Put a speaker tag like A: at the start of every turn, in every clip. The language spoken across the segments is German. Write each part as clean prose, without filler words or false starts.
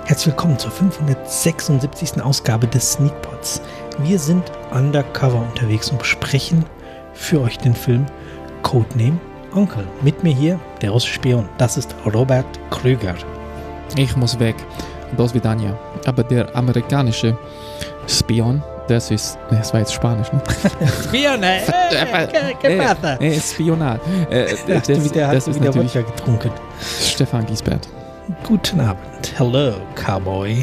A: Herzlich willkommen zur 576. Ausgabe des Sneakpods. Wir sind undercover unterwegs und besprechen für euch den Film Codename Onkel. Mit mir hier der russische Spion, das ist Robert Krüger.
B: Ich muss weg, das Vidania. Aber der amerikanische Spion, das war jetzt Spanisch, ne?
A: Spione!
B: Spionat.
A: Der hat wieder Wodka getrunken.
B: Stefan Giesbert.
A: Guten Abend. Hello, Cowboy.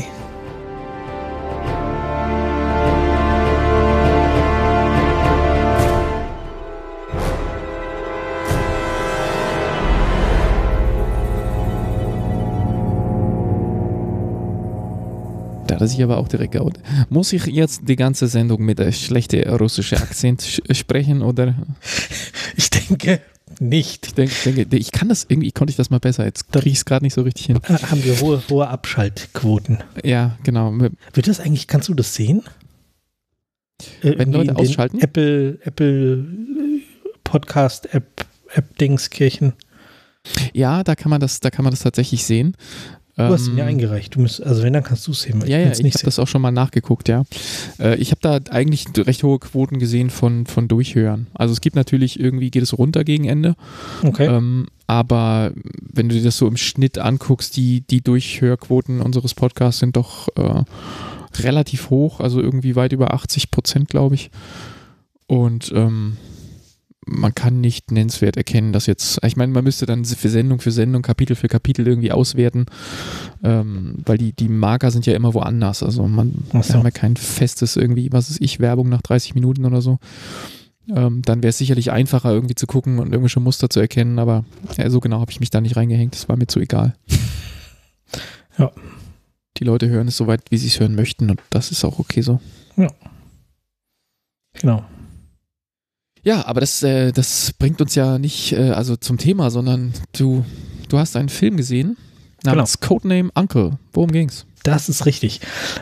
B: Da hat sich aber auch direkt geoutet. Muss ich jetzt die ganze Sendung mit einem schlechten russischen Akzent sprechen, oder?
A: Ich denke nicht.
B: Ich denke, ich kann das irgendwie, konnte ich das mal besser. Jetzt kriege ich es gerade nicht so richtig hin.
A: Haben wir hohe Abschaltquoten.
B: Ja, genau.
A: Wird das eigentlich, kannst du das sehen?
B: Wenn Leute ausschalten?
A: Apple Podcast App Dingskirchen.
B: Ja, da kann man das tatsächlich sehen.
A: Du hast ihn ja eingereicht. Also wenn, dann kannst du es sehen.
B: Ja, ich habe das auch schon mal nachgeguckt, ja. Ich habe da eigentlich recht hohe Quoten gesehen von Durchhören. Also es gibt natürlich, irgendwie geht es runter gegen Ende.
A: Okay.
B: Aber wenn du dir das so im Schnitt anguckst, die Durchhörquoten unseres Podcasts sind doch relativ hoch, also irgendwie weit über 80%, glaube ich. Und man kann nicht nennenswert erkennen, dass jetzt, ich meine, man müsste dann für Sendung, Kapitel für Kapitel irgendwie auswerten, weil die Marker sind ja immer woanders. Also wir haben ja kein festes irgendwie, was ist ich, Werbung nach 30 Minuten oder so. Dann wäre es sicherlich einfacher irgendwie zu gucken und irgendwelche Muster zu erkennen, aber so genau habe ich mich da nicht reingehängt, das war mir zu egal.
A: Ja.
B: Die Leute hören es so weit, wie sie es hören möchten, und das ist auch okay so.
A: Ja. Genau.
B: Ja, aber das bringt uns ja nicht zum Thema, sondern du hast einen Film gesehen namens Codename Uncle. Worum ging's?
A: Das ist richtig.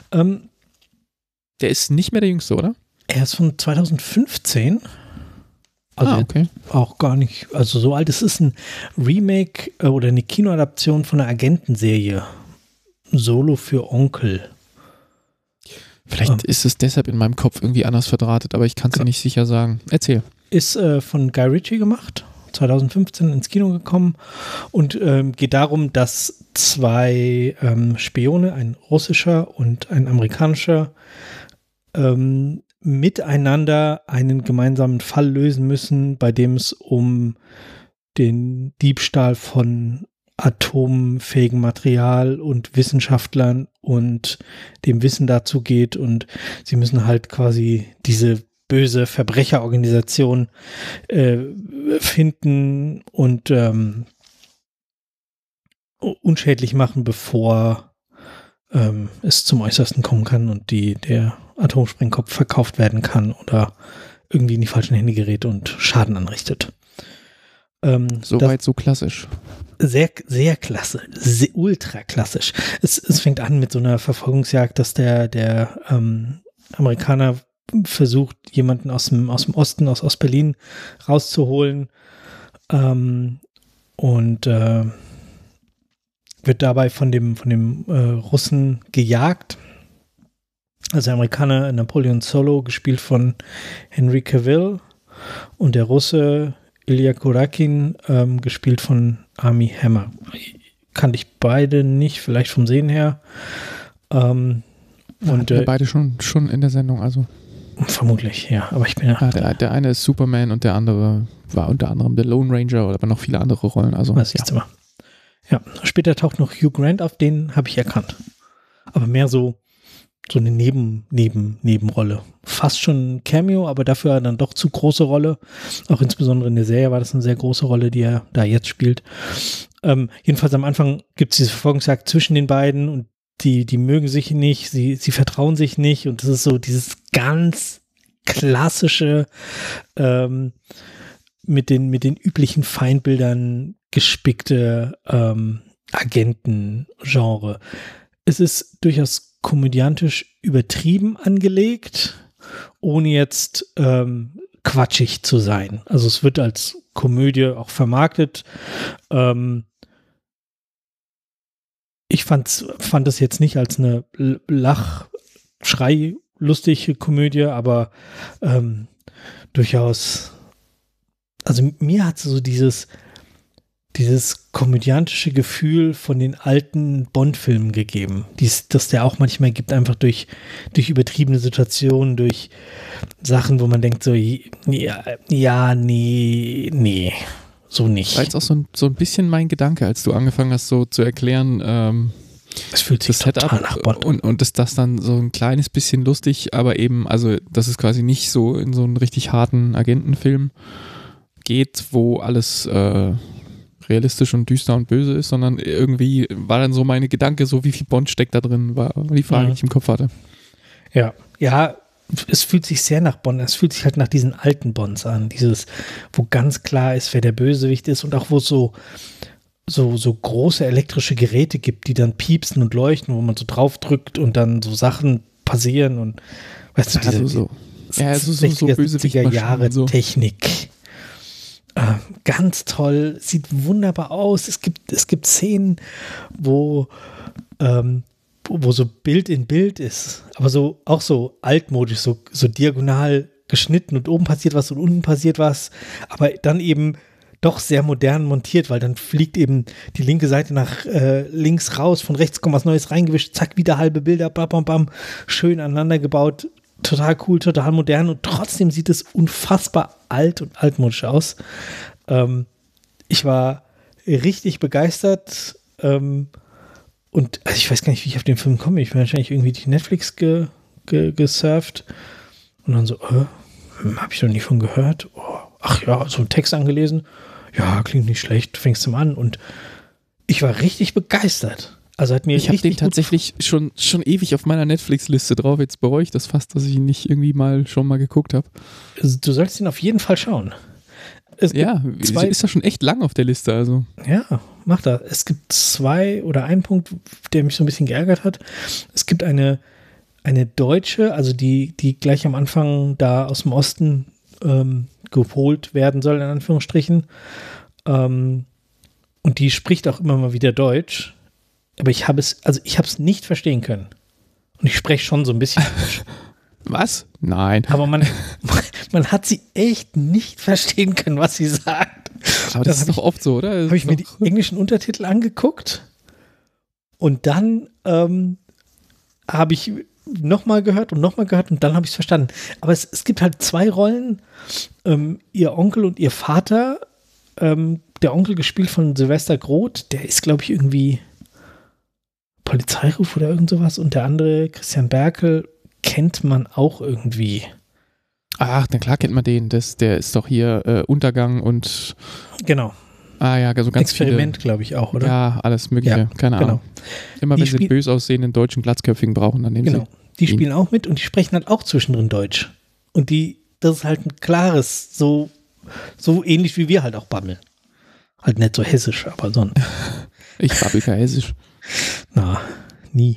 B: Der ist nicht mehr der Jüngste, oder?
A: Er ist von 2015. Also
B: okay.
A: Auch gar nicht, also so alt. Es ist ein Remake oder eine Kinoadaption von einer Agentenserie. Solo für Onkel.
B: Vielleicht ist es deshalb in meinem Kopf irgendwie anders verdrahtet, aber ich kann es dir nicht sicher sagen. Erzähl.
A: Ist von Guy Ritchie gemacht, 2015 ins Kino gekommen und geht darum, dass zwei Spione, ein russischer und ein amerikanischer, miteinander einen gemeinsamen Fall lösen müssen, bei dem es um den Diebstahl von atomfähigem Material und Wissenschaftlern und dem Wissen dazu geht, und sie müssen halt quasi diese böse Verbrecherorganisation finden und unschädlich machen, bevor es zum Äußersten kommen kann und der Atomsprengkopf verkauft werden kann oder irgendwie in die falschen Hände gerät und Schaden anrichtet.
B: Soweit so klassisch.
A: Sehr, sehr klasse. Ultra klassisch. Es fängt an mit so einer Verfolgungsjagd, dass der Amerikaner versucht, jemanden aus dem Osten, aus Ostberlin rauszuholen, und wird dabei von dem Russen gejagt. Also der Amerikaner Napoleon Solo, gespielt von Henry Cavill, und der Russe Ilya Kurakin, gespielt von Armie Hammer. Kannte ich beide nicht, vielleicht vom Sehen her. Und
B: wir beide schon in der Sendung, also.
A: Vermutlich, ja. Aber ich bin ja.
B: Der eine ist Superman und der andere war unter anderem der Lone Ranger, oder aber noch viele andere Rollen. Also,
A: das siehst du mal. Ja, später taucht noch Hugh Grant auf, den habe ich erkannt. Aber mehr so eine Nebenrolle. Fast schon ein Cameo, aber dafür dann doch zu große Rolle. Auch insbesondere in der Serie war das eine sehr große Rolle, die er da jetzt spielt. Jedenfalls am Anfang gibt es diese Verfolgungsjagd zwischen den beiden, und die mögen sich nicht, sie vertrauen sich nicht, und das ist so dieses ganz klassische mit den üblichen Feindbildern gespickte Agentengenre. Es ist durchaus komödiantisch übertrieben angelegt, ohne jetzt quatschig zu sein. Also es wird als Komödie auch vermarktet. ich fand es jetzt nicht als eine Lach-Schrei-lustige Komödie, aber durchaus, also mir hat so dieses komödiantische Gefühl von den alten Bond-Filmen gegeben, das der auch manchmal gibt, einfach durch übertriebene Situationen, durch Sachen, wo man denkt so, nee, so nicht.
B: War jetzt auch so ein bisschen mein Gedanke, als du angefangen hast, so zu erklären,
A: es fühlt sich
B: das
A: total nach Bond
B: und ist das dann so ein kleines bisschen lustig, aber eben, also dass es quasi nicht so in so einen richtig harten Agentenfilm geht, wo alles realistisch und düster und böse ist, sondern irgendwie war dann so meine Gedanke, so wie viel Bond steckt da drin, war die Frage, die ich im Kopf hatte.
A: Ja, es fühlt sich sehr nach Bond, es fühlt sich halt nach diesen alten Bonds an, wo ganz klar ist, wer der Bösewicht ist und auch wo es so große elektrische Geräte gibt, die dann piepsen und leuchten, wo man so drauf drückt und dann so Sachen passieren und weißt du, diese
B: so
A: 60er, 70er Jahre
B: so.
A: Technik. Ganz toll, sieht wunderbar aus. Es gibt Szenen, wo so Bild in Bild ist, aber auch so altmodisch, so diagonal geschnitten und oben passiert was und unten passiert was, aber dann eben doch sehr modern montiert, weil dann fliegt eben die linke Seite nach links raus, von rechts kommt was Neues reingewischt, zack, wieder halbe Bilder, bam, bam, bam, schön aneinander gebaut, total cool, total modern und trotzdem sieht es unfassbar alt und altmodisch aus. Ich war richtig begeistert und also ich weiß gar nicht, wie ich auf den Film komme. Ich bin wahrscheinlich irgendwie durch Netflix gesurft und dann so, habe ich noch nie von gehört. Oh, ach ja, so einen Text angelesen. Ja, klingt nicht schlecht, fängst du mal an. Und ich war richtig begeistert. Also
B: ich habe den tatsächlich schon ewig auf meiner Netflix-Liste drauf. Jetzt bereue ich das fast, dass ich ihn nicht irgendwie schon mal geguckt habe.
A: Also, du sollst ihn auf jeden Fall schauen.
B: Ist ja schon echt lang auf der Liste. Also.
A: Ja, mach das. Es gibt einen Punkt, der mich so ein bisschen geärgert hat. Es gibt eine Deutsche, also die gleich am Anfang da aus dem Osten geholt werden soll, in Anführungsstrichen. Und die spricht auch immer mal wieder Deutsch. Aber ich habe es nicht verstehen können. Und ich spreche schon so ein bisschen Deutsch.
B: Was? Nein.
A: Aber man hat sie echt nicht verstehen können, was sie sagt.
B: Aber das ist doch oft so, oder?
A: Habe ich mir die englischen Untertitel angeguckt und dann habe ich nochmal gehört und dann habe ich es verstanden. Aber es gibt halt zwei Rollen, ihr Onkel und ihr Vater. Der Onkel, gespielt von Sylvester Groth, der ist, glaube ich, irgendwie Polizeiruf oder irgend sowas. Und der andere, Christian Berkel, kennt man auch irgendwie.
B: Ach, na klar kennt man den. Der ist doch hier Untergang und
A: genau.
B: Ah ja, also ganz
A: Experiment, glaube ich auch, oder?
B: Ja, alles Mögliche. Ja, keine Ahnung. Immer wenn sie bös aussehenden deutschen Glatzköpfigen brauchen, dann nehmen sie.
A: Die spielen auch mit und die sprechen halt auch zwischendrin Deutsch. Und das ist halt ein klares, so ähnlich wie wir halt auch babbeln. Halt nicht so hessisch, aber sonst.
B: Ich babbel kein Hessisch.
A: Na, nie.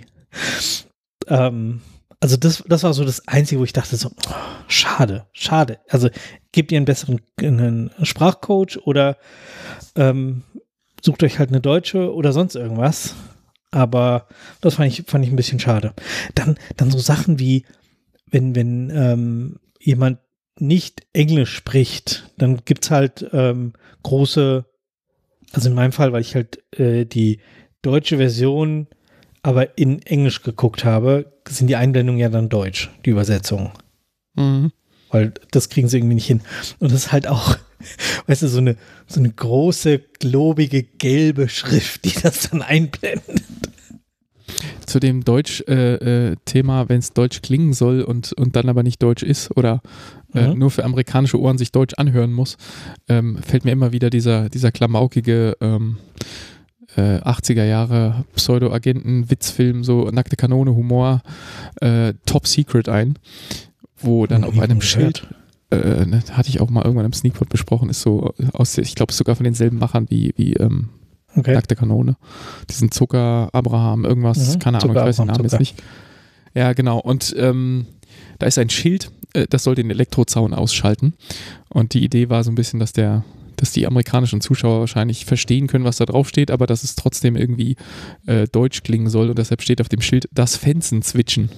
A: Also das war so das Einzige, wo ich dachte so, schade. Also gebt ihr einen besseren Sprachcoach oder sucht euch halt eine Deutsche oder sonst irgendwas. Aber das fand ich ein bisschen schade. Dann so Sachen wie, wenn jemand nicht Englisch spricht, dann gibt's halt große, also in meinem Fall, weil ich halt die deutsche Version aber in Englisch geguckt habe, sind die Einblendungen ja dann deutsch, die Übersetzung.
B: Mhm.
A: Weil das kriegen sie irgendwie nicht hin. Und das ist halt auch, weißt du, so eine große, globige, gelbe Schrift, die das dann einblendet.
B: Zu dem Deutsch-Thema, wenn es deutsch klingen soll und dann aber nicht deutsch ist oder nur für amerikanische Ohren sich deutsch anhören muss, fällt mir immer wieder dieser klamaukige 80er Jahre Pseudo-Agenten-Witzfilm, so nackte Kanone, Humor, Top Secret ein, wo dann auf einem Schild, hatte ich auch mal irgendwann im Sneakpot besprochen, ist so ich glaube sogar von denselben Machern wie nackte Kanone. Diesen Zucker, Abraham, irgendwas, keine Ahnung, ich weiß den Namen jetzt nicht. Ja, genau. Und da ist ein Schild, das soll den Elektrozaun ausschalten. Und die Idee war so ein bisschen, dass der dass die amerikanischen Zuschauer wahrscheinlich verstehen können, was da drauf steht, aber dass es trotzdem irgendwie deutsch klingen soll und deshalb steht auf dem Schild das Fenzen zwitschen.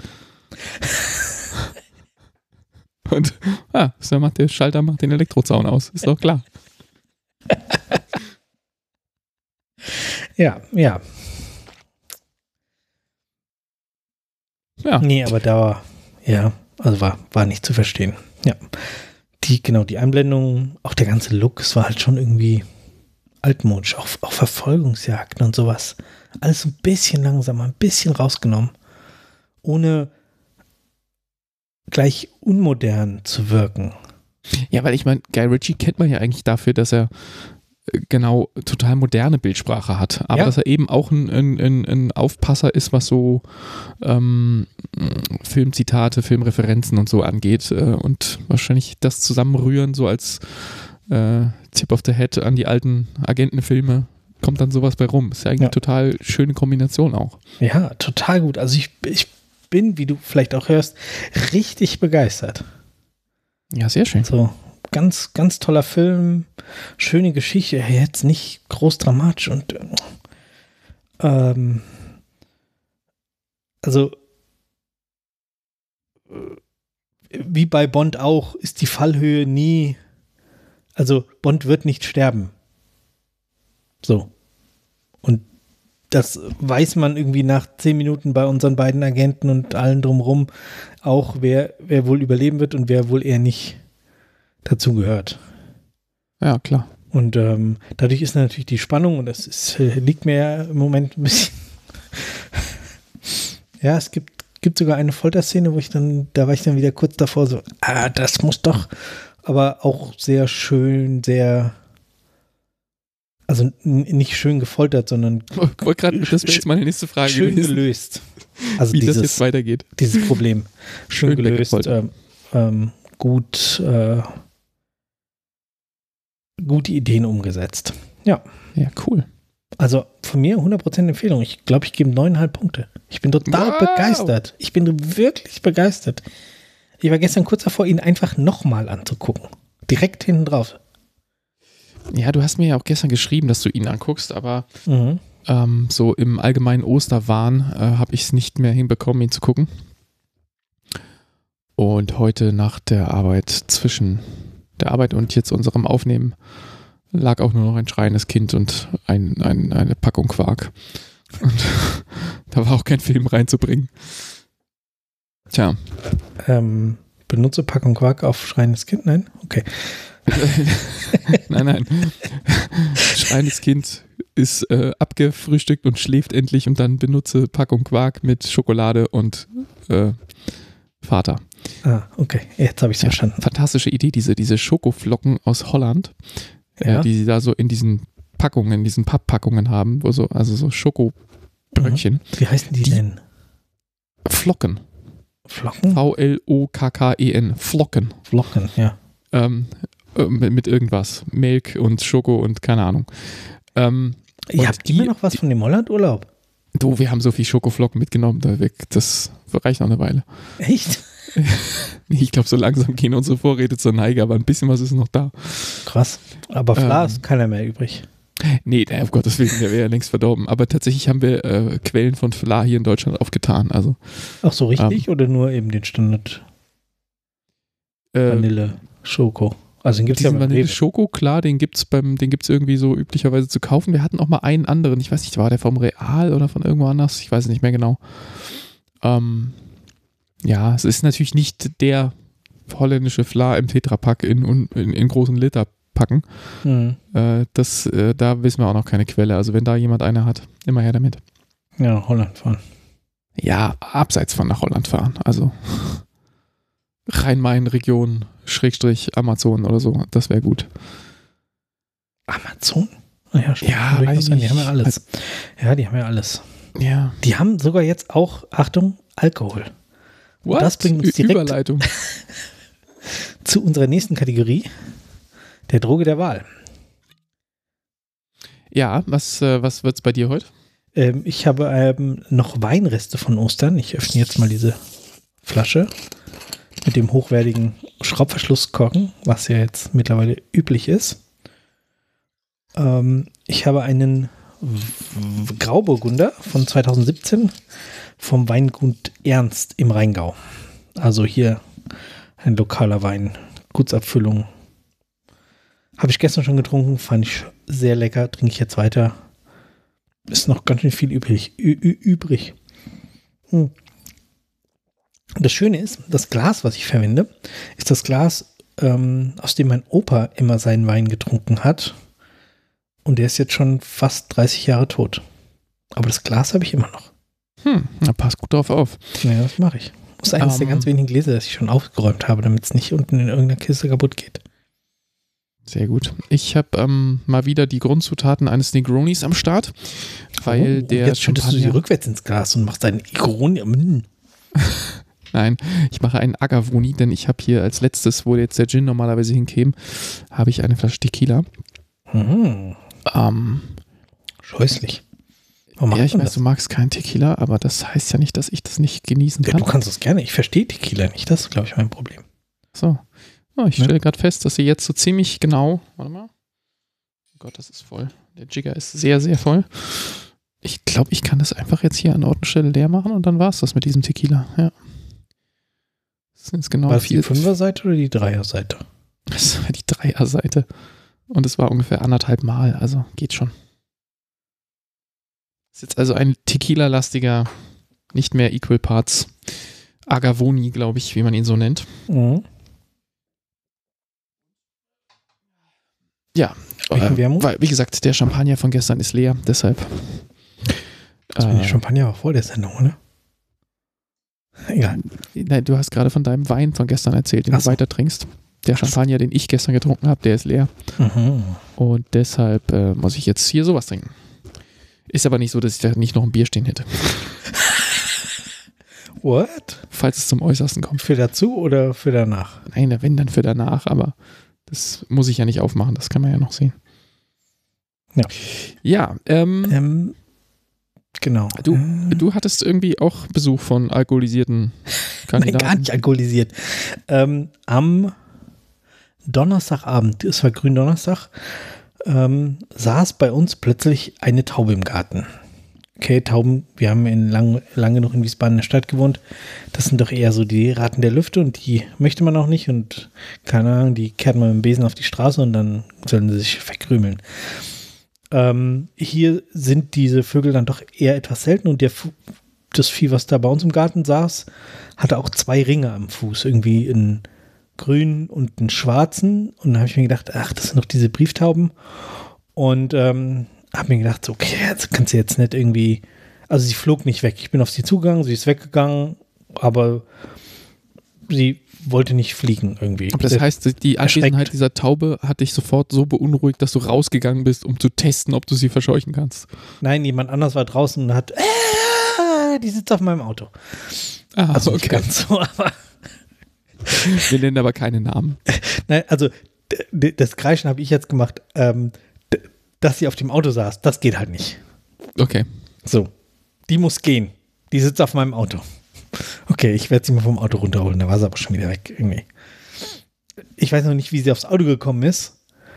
B: Und der Schalter macht den Elektrozaun aus, ist doch klar.
A: Ja. Nee, aber also war nicht zu verstehen. Ja. Die Einblendung, auch der ganze Look, es war halt schon irgendwie altmodisch, auch Verfolgungsjagden und sowas. Alles so ein bisschen langsamer, ein bisschen rausgenommen, ohne gleich unmodern zu wirken.
B: Ja, weil ich meine, Guy Ritchie kennt man ja eigentlich dafür, dass er genau total moderne Bildsprache hat, aber dass er eben auch ein Aufpasser ist, was so Filmzitate, Filmreferenzen und so angeht und wahrscheinlich das Zusammenrühren so als Tip of the Head an die alten Agentenfilme kommt dann sowas bei rum. Ist ja eigentlich eine total schöne Kombination auch.
A: Ja, total gut. Also ich bin, wie du vielleicht auch hörst, richtig begeistert.
B: Ja, sehr schön.
A: So, ganz, ganz toller Film, schöne Geschichte, jetzt nicht groß dramatisch und also wie bei Bond auch, ist die Fallhöhe nie, also Bond wird nicht sterben. So. Und das weiß man irgendwie nach 10 Minuten bei unseren beiden Agenten und allen drumherum auch, wer wohl überleben wird und wer wohl eher nicht dazu gehört.
B: Ja, klar.
A: Und dadurch ist natürlich die Spannung und das liegt mir ja im Moment ein bisschen. Ja, es gibt sogar eine Folterszene, da war ich dann wieder kurz davor so, das muss doch, aber auch sehr schön, also nicht schön gefoltert, sondern
B: das wäre jetzt meine nächste Frage
A: schön gewesen. Gelöst. Also
B: wie das jetzt weitergeht.
A: Dieses Problem. Schön gelöst, gute Ideen umgesetzt. Ja.
B: Ja, cool.
A: Also von mir 100% Empfehlung. Ich glaube, ich gebe 9,5 Punkte. Ich bin total begeistert. Ich bin wirklich begeistert. Ich war gestern kurz davor, ihn einfach nochmal anzugucken. Direkt hinten drauf.
B: Ja, du hast mir ja auch gestern geschrieben, dass du ihn anguckst, aber so im allgemeinen Osterwahn habe ich es nicht mehr hinbekommen, ihn zu gucken. Und heute nach der Arbeit, zwischen der Arbeit und jetzt unserem Aufnehmen, lag auch nur noch ein schreiendes Kind und eine Packung Quark. Und da war auch kein Film reinzubringen. Tja.
A: Benutze Packung Quark auf schreiendes Kind? Nein? Okay.
B: Nein. Schreiendes Kind ist abgefrühstückt und schläft endlich und dann benutze Packung Quark mit Schokolade und Vater.
A: Okay. Jetzt habe ich es verstanden.
B: Fantastische Idee, diese Schokoflocken aus Holland, die sie da so in diesen Packungen, diesen Papppackungen haben, so Schokobröckchen.
A: Wie heißen die denn?
B: Flocken.
A: Flocken?
B: V-L-O-K-K-E-N. Flocken.
A: Flocken, ja.
B: Mit irgendwas. Milch und Schoko und keine Ahnung.
A: Ihr habt immer noch was von dem Holland-Urlaub?
B: Du, wir haben so viel Schokoflocken mitgenommen, das reicht noch eine Weile.
A: Echt?
B: Ich glaube, so langsam gehen unsere Vorräte zur Neige, aber ein bisschen was ist noch da.
A: Krass. Aber Fla ist keiner mehr übrig.
B: Nee, auf Gottes Willen, der wäre ja längst verdorben. Aber tatsächlich haben wir Quellen von Fla hier in Deutschland aufgetan. Also,
A: ach so, richtig? Oder nur eben den Standard Vanille Schoko? Also den gibt es ja
B: Vanille Schoko, klar, den gibt's irgendwie so üblicherweise zu kaufen. Wir hatten auch mal einen anderen, ich weiß nicht, war der vom Real oder von irgendwo anders? Ich weiß es nicht mehr genau. Ja, es ist natürlich nicht der holländische Fla im Tetrapack in großen Literpacken. Da wissen wir auch noch keine Quelle. Also wenn da jemand eine hat, immer her damit.
A: Ja, Holland fahren.
B: Ja, abseits von nach Holland fahren. Also Rhein-Main-Region, / Amazon oder so, das wäre gut.
A: Amazon? Ja,
B: die haben
A: ja alles. Ja, die haben ja alles.
B: Ja.
A: Die haben sogar jetzt auch, Achtung, Alkohol.
B: What?
A: Das bringt uns direkt
B: Überleitung
A: zu unserer nächsten Kategorie, der Droge der Wahl.
B: Ja, was wird's bei dir heute?
A: Ich habe noch Weinreste von Ostern. Ich öffne jetzt mal diese Flasche mit dem hochwertigen Schraubverschlusskorken, was ja jetzt mittlerweile üblich ist. Ich habe einen Grauburgunder von 2017 vom Weingut Ernst im Rheingau. Also hier ein lokaler Wein, Gutsabfüllung. Habe ich gestern schon getrunken, fand ich sehr lecker, trinke ich jetzt weiter. Ist noch ganz schön viel übrig. Das Schöne ist, das Glas, was ich verwende, ist das Glas, aus dem mein Opa immer seinen Wein getrunken hat. Und der ist jetzt schon fast 30 Jahre tot. Aber das Glas habe ich immer noch.
B: Da passt gut drauf auf.
A: Ja, das mache ich. Das ist eines der ganz wenigen Gläser, das ich schon aufgeräumt habe, damit es nicht unten in irgendeiner Kiste kaputt geht.
B: Sehr gut. Ich habe mal wieder die Grundzutaten eines Negronis am Start, weil der
A: jetzt schüttest du sie rückwärts ins Glas und machst einen Negroni.
B: Nein, ich mache einen Agavoni, denn ich habe hier als letztes, wo jetzt der Gin normalerweise hinkäme, habe ich eine Flasche Tequila.
A: Scheußlich.
B: Ja, ich weiß, du magst keinen Tequila, aber das heißt ja nicht, dass ich das nicht genießen kann.
A: Ja, du kannst es gerne. Ich verstehe Tequila nicht. Das ist, glaube ich, mein Problem.
B: So. Oh, ich stelle gerade fest, dass sie jetzt so ziemlich genau. Warte mal. Oh Gott, das ist voll. Der Jigger ist sehr, sehr voll. Ich glaube, ich kann das einfach jetzt hier an Ort und Stelle leer machen und dann war es das mit diesem Tequila. Ja. Das sind jetzt genau
A: war das die 5er-Seite oder die 3er-Seite?
B: Das war die 3er-Seite. Und es war ungefähr 1,5 Mal, also geht schon. Das ist jetzt also ein Tequila-lastiger, nicht mehr Equal Parts Agavoni, glaube ich, wie man ihn so nennt.
A: Mhm.
B: Ja, weil, wie gesagt, der Champagner von gestern ist leer, deshalb.
A: Der Champagner war vor der Sendung, oder? Egal.
B: Nein, du hast gerade von deinem Wein von gestern erzählt, den du weiter trinkst. Der Champagner, den ich gestern getrunken habe, der ist leer.
A: Mhm.
B: Und deshalb muss ich jetzt hier sowas trinken. Ist aber nicht so, dass ich da nicht noch ein Bier stehen hätte.
A: What?
B: Falls es zum Äußersten kommt.
A: Für dazu oder für danach?
B: Nein, wenn, dann für danach, aber das muss ich ja nicht aufmachen, das kann man ja noch sehen.
A: Ja. Genau.
B: Du hattest irgendwie auch Besuch von alkoholisierten Kandidaten.
A: Nein, gar nicht alkoholisiert. Am Donnerstagabend, es war Gründonnerstag, saß bei uns plötzlich eine Taube im Garten. Okay, Tauben, wir haben lange noch in Wiesbaden in der Stadt gewohnt. Das sind doch eher so die Ratten der Lüfte und die möchte man auch nicht und keine Ahnung, die kehrt man mit dem Besen auf die Straße und dann sollen sie sich verkrümeln. Hier sind diese Vögel dann doch eher etwas selten und das Vieh, was da bei uns im Garten saß, hatte auch 2 Ringe am Fuß, irgendwie einen grünen und einen schwarzen und dann habe ich mir gedacht, ach, das sind doch diese Brieftauben und habe mir gedacht, okay, jetzt kannst du jetzt nicht irgendwie, also sie flog nicht weg, ich bin auf sie zugegangen, sie ist weggegangen, aber sie wollte nicht fliegen irgendwie.
B: Aber das heißt, die Anwesenheit dieser Taube hat dich sofort so beunruhigt, dass du rausgegangen bist, um zu testen, ob du sie verscheuchen kannst.
A: Nein, jemand anders war draußen und hat, die sitzt auf meinem Auto.
B: Also
A: nicht ganz so, aber
B: wir nennen aber keine Namen.
A: Nein, also das Kreischen habe ich jetzt gemacht, dass sie auf dem Auto saß, das geht halt nicht.
B: Okay.
A: So, die muss gehen. Die sitzt auf meinem Auto. Okay, ich werde sie mal vom Auto runterholen, da war sie aber schon wieder weg irgendwie. Ich weiß noch nicht, wie sie aufs Auto gekommen ist.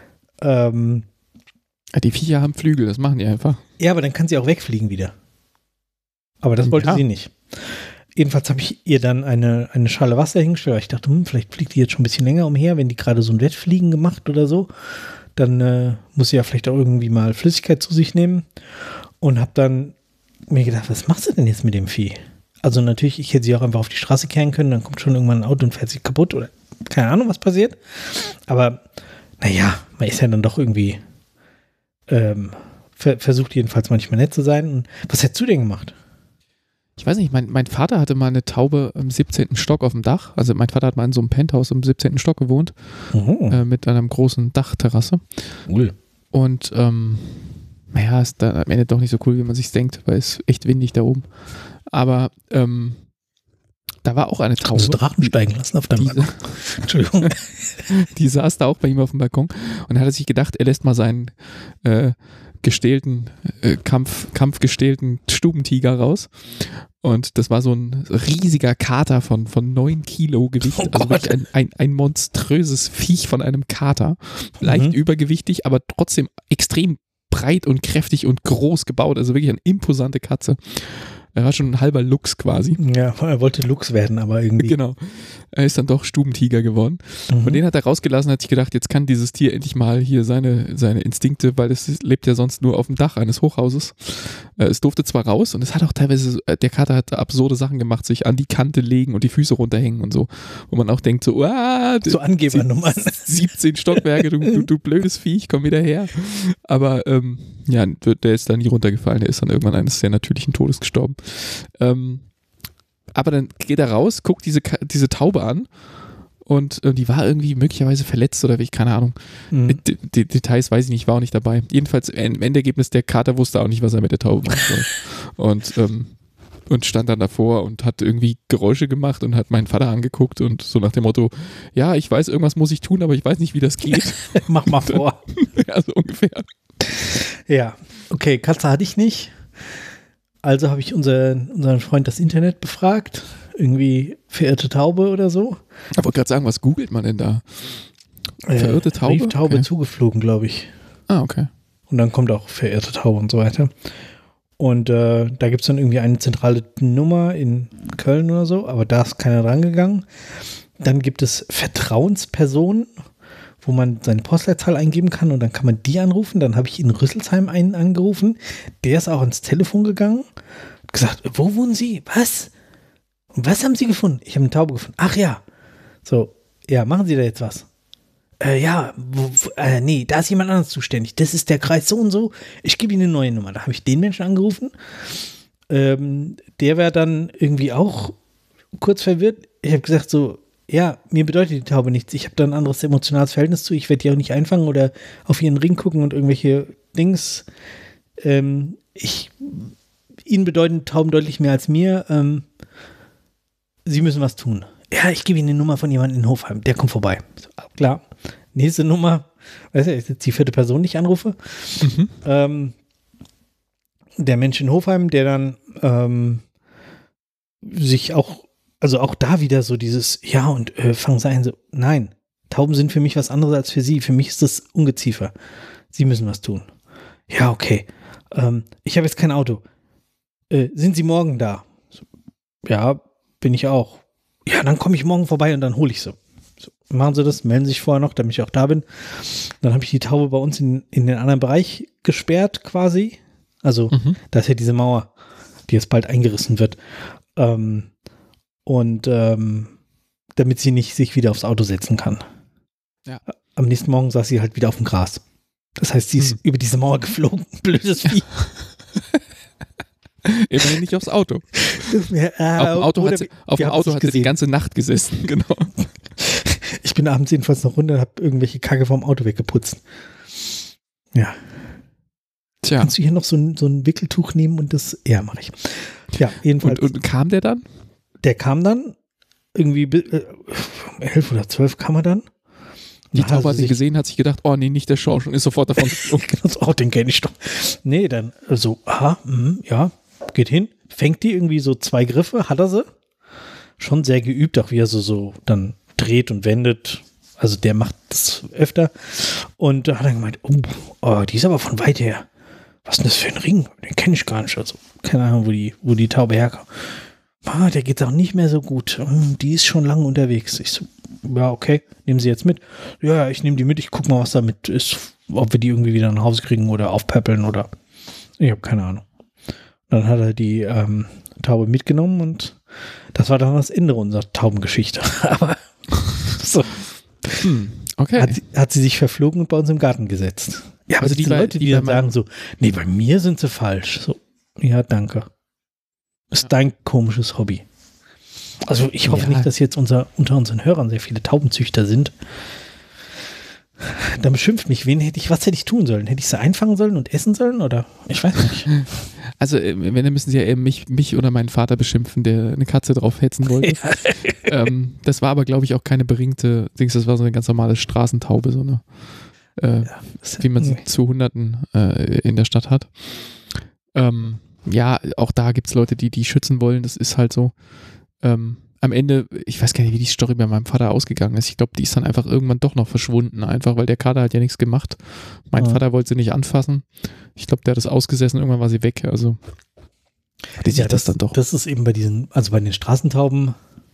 B: Die Viecher haben Flügel, das machen die einfach.
A: Ja, aber dann kann sie auch wegfliegen wieder. Aber das wollte sie nicht. Jedenfalls habe ich ihr dann eine Schale Wasser hingestellt. Ich dachte, vielleicht fliegt die jetzt schon ein bisschen länger umher, wenn die gerade so ein Wettfliegen gemacht oder so. Dann muss sie ja vielleicht auch irgendwie mal Flüssigkeit zu sich nehmen. Und habe dann mir gedacht, was machst du denn jetzt mit dem Vieh? Also natürlich, ich hätte sie auch einfach auf die Straße kehren können, dann kommt schon irgendwann ein Auto und fährt sie kaputt oder keine Ahnung, was passiert. Aber naja, man ist ja dann doch irgendwie versucht jedenfalls manchmal nett zu sein. Und was hättest du denn gemacht?
B: Ich weiß nicht, mein Vater hatte mal eine Taube im 17. Stock auf dem Dach. Also mein Vater hat mal in so einem Penthouse im 17. Stock gewohnt. Mit einer großen Dachterrasse.
A: Cool.
B: Und naja, ist dann am Ende doch nicht so cool, wie man sich denkt, weil es echt windig da oben. Aber da war auch eine Taube.
A: Hast du Drachen steigen lassen auf deinem Balkon? Entschuldigung.
B: Die saß da auch bei ihm auf dem Balkon und hat sich gedacht, er lässt mal seinen gestählten, kampfgestählten Stubentiger raus. Und das war so ein riesiger Kater von 9 Kilo Gewicht. Also wirklich ein monströses Viech von einem Kater. Leicht übergewichtig, aber trotzdem extrem breit und kräftig und groß gebaut. Also wirklich eine imposante Katze. Er war schon ein halber Luchs quasi.
A: Ja, er wollte Luchs werden, aber irgendwie.
B: Genau. Er ist dann doch Stubentiger geworden. Und den hat er rausgelassen, hat sich gedacht, jetzt kann dieses Tier endlich mal hier seine Instinkte, weil es lebt ja sonst nur auf dem Dach eines Hochhauses. Es durfte zwar raus und es hat auch teilweise, der Kater hat absurde Sachen gemacht, sich an die Kante legen und die Füße runterhängen und so. Wo man auch denkt so,
A: so Angebernummern.
B: 17 Stockwerke, du blödes Viech, komm wieder her. Aber ja, der ist dann nie runtergefallen, der ist dann irgendwann eines sehr natürlichen Todes gestorben. Aber dann geht er raus, guckt diese Taube an und die war irgendwie möglicherweise verletzt oder wie, keine Ahnung. Die Details weiß ich nicht, war auch nicht dabei. Jedenfalls im Endergebnis, der Kater wusste auch nicht, was er mit der Taube machen soll. Und stand dann davor und hat irgendwie Geräusche gemacht und hat meinen Vater angeguckt und so nach dem Motto, ja, ich weiß, irgendwas muss ich tun, aber ich weiß nicht, wie das geht.
A: Mach mal vor.
B: Ja, so ungefähr.
A: Ja, okay, Katze hatte ich nicht. Also habe ich unseren Freund das Internet befragt. Irgendwie verirrte Taube oder so.
B: Ich wollte gerade sagen, was googelt man denn da? Verirrte Taube?
A: Brieftaube
B: okay.
A: Zugeflogen, glaube ich.
B: Ah, okay.
A: Und dann kommt auch verirrte Taube und so weiter. Und da gibt es dann irgendwie eine zentrale Nummer in Köln oder so, aber da ist keiner rangegangen. Dann gibt es Vertrauenspersonen, wo man seine Postleitzahl eingeben kann und dann kann man die anrufen. Dann habe ich in Rüsselsheim einen angerufen. Der ist auch ans Telefon gegangen. Hat gesagt, wo wohnen Sie? Was? Und was haben Sie gefunden? Ich habe eine Taube gefunden. Ach ja. So, ja, machen Sie da jetzt was? Ja, nee, da ist jemand anderes zuständig. Das ist der Kreis so und so. Ich gebe Ihnen eine neue Nummer. Da habe ich den Menschen angerufen. Der wäre dann irgendwie auch kurz verwirrt. Ich habe gesagt so, ja, mir bedeutet die Taube nichts. Ich habe da ein anderes emotionales Verhältnis zu. Ich werde die auch nicht einfangen oder auf ihren Ring gucken und irgendwelche Dings. Ihnen bedeuten Tauben deutlich mehr als mir. Sie müssen was tun. Ja, ich gebe Ihnen eine Nummer von jemandem in Hofheim. Der kommt vorbei. So, klar. Nächste Nummer. Weißt du, ich jetzt die 4. Person, die ich anrufe. Der Mensch in Hofheim, der dann sich auch, also auch da wieder so dieses, ja, und fangen Sie an, so, nein, Tauben sind für mich was anderes als für Sie. Für mich ist das Ungeziefer. Sie müssen was tun. Ja, okay. Ich habe jetzt kein Auto. Sind Sie morgen da? So, ja, bin ich auch. Ja, dann komme ich morgen vorbei und dann hole ich sie. So, machen Sie das, melden Sie sich vorher noch, damit ich auch da bin. Dann habe ich die Taube bei uns in den anderen Bereich gesperrt quasi. Also da ist ja diese Mauer, die jetzt bald eingerissen wird. Damit sie nicht sich wieder aufs Auto setzen kann.
B: Ja.
A: Am nächsten Morgen saß sie halt wieder auf dem Gras. Das heißt, sie ist über diese Mauer geflogen. Blödes Vieh.
B: Immerhin nicht aufs Auto. Auf dem Auto hat sie die ganze Nacht gesessen, genau.
A: Ich bin abends jedenfalls noch runter und habe irgendwelche Kacke vom Auto weggeputzt. Ja.
B: Tja.
A: Kannst du hier noch so ein Wickeltuch nehmen und das, ja, mache ich. Ja, jedenfalls.
B: Und kam der dann?
A: Der kam dann, irgendwie 11 oder 12 kam er dann.
B: Die Taube hat sie gesehen, hat sich gedacht, oh nee, nicht der Schorsch und ist sofort davon geflogen.
A: Oh, den kenne ich doch. Nee, dann so, ja, geht hin, fängt die irgendwie so 2 Griffe, hat er sie. Schon sehr geübt, auch wie er so dann dreht und wendet. Also der macht das öfter. Und da hat er gemeint, oh, die ist aber von weit her. Was ist denn das für ein Ring? Den kenne ich gar nicht. Also keine Ahnung, wo die Taube herkommt. Der geht auch nicht mehr so gut. Die ist schon lange unterwegs. Ich so, ja, okay, nehmen Sie jetzt mit. Ja, ich nehme die mit. Ich gucke mal, was damit ist. Ob wir die irgendwie wieder nach Hause kriegen oder aufpäppeln oder ich habe keine Ahnung. Dann hat er die Taube mitgenommen und das war dann das Ende unserer Taubengeschichte. Aber so.
B: Okay.
A: Hat sie sich verflogen und bei uns im Garten gesetzt. Ja, also die Leute, die dann sagen so, nee, bei mir sind sie falsch. So, ja, danke. Ist dein komisches Hobby. Also ich hoffe nicht, dass jetzt unter unseren Hörern sehr viele Taubenzüchter sind. Dann beschimpft mich, was hätte ich tun sollen? Hätte ich sie einfangen sollen und essen sollen? Oder? Ich weiß nicht.
B: Also, wenn, dann müssen sie ja eben mich oder meinen Vater beschimpfen, der eine Katze drauf hetzen wollte. Ja. Das war aber, glaube ich, auch keine beringte Dings, das war so eine ganz normale Straßentaube, so eine. wie man sie zu Hunderten in der Stadt hat. Ja, auch da gibt es Leute, die schützen wollen. Das ist halt so. Am Ende, ich weiß gar nicht, wie die Story bei meinem Vater ausgegangen ist. Ich glaube, die ist dann einfach irgendwann doch noch verschwunden, einfach weil der Kater hat ja nichts gemacht. Mein Vater wollte sie nicht anfassen. Ich glaube, der hat das ausgesessen, irgendwann war sie weg. Also
A: das dann doch. Das ist eben bei diesen, also bei den Straßentauben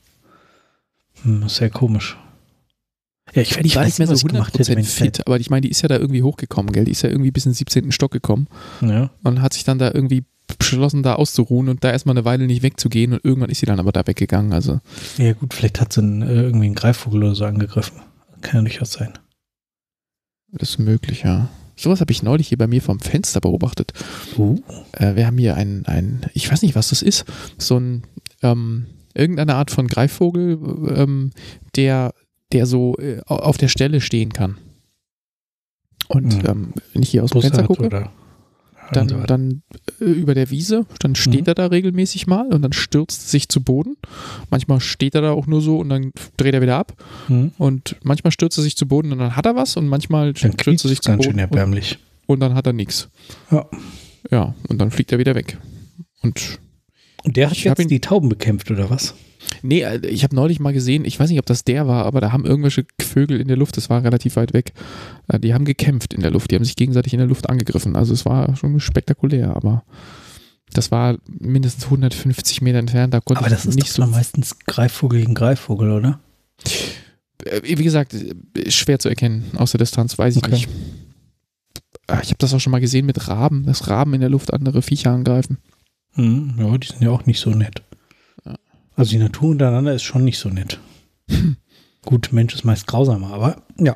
A: sehr komisch. Ja, ich war nicht mehr so 100%
B: fit, aber ich meine, die ist ja da irgendwie hochgekommen, gell? Die ist ja irgendwie bis in den 17. Stock gekommen und hat sich dann da irgendwie beschlossen, da auszuruhen und da erstmal eine Weile nicht wegzugehen und irgendwann ist sie dann aber da weggegangen. Also.
A: Ja gut, vielleicht hat sie irgendwie einen Greifvogel oder so angegriffen. Kann ja durchaus sein.
B: Das ist möglich, ja. Sowas habe ich neulich hier bei mir vom Fenster beobachtet. Wir haben hier ich weiß nicht, was das ist, so ein irgendeine Art von Greifvogel, der so auf der Stelle stehen kann. Und wenn ich hier aus dem Fenster gucke, dann über der Wiese, dann steht er da regelmäßig mal und dann stürzt sich zu Boden. Manchmal steht er da auch nur so und dann dreht er wieder ab. Und manchmal stürzt er sich zu Boden und dann hat er was und manchmal stürzt er sich zu Boden
A: schön erbärmlich.
B: Und dann hat er nichts. Ja, und dann fliegt er wieder weg. Und
A: der hat jetzt die Tauben bekämpft, oder was?
B: Nee, ich habe neulich mal gesehen, ich weiß nicht, ob das der war, aber da haben irgendwelche Vögel in der Luft, das war relativ weit weg, die haben gekämpft in der Luft, die haben sich gegenseitig in der Luft angegriffen. Also es war schon spektakulär, aber das war mindestens 150 Meter entfernt. Da konnte
A: aber das ist nicht so meistens Greifvogel gegen Greifvogel, oder?
B: Wie gesagt, schwer zu erkennen aus der Distanz, weiß ich nicht. Ich habe das auch schon mal gesehen mit Raben, dass Raben in der Luft andere Viecher angreifen.
A: Ja, die sind ja auch nicht so nett. Also die Natur untereinander ist schon nicht so nett. Gut, Mensch ist meist grausamer, aber ja.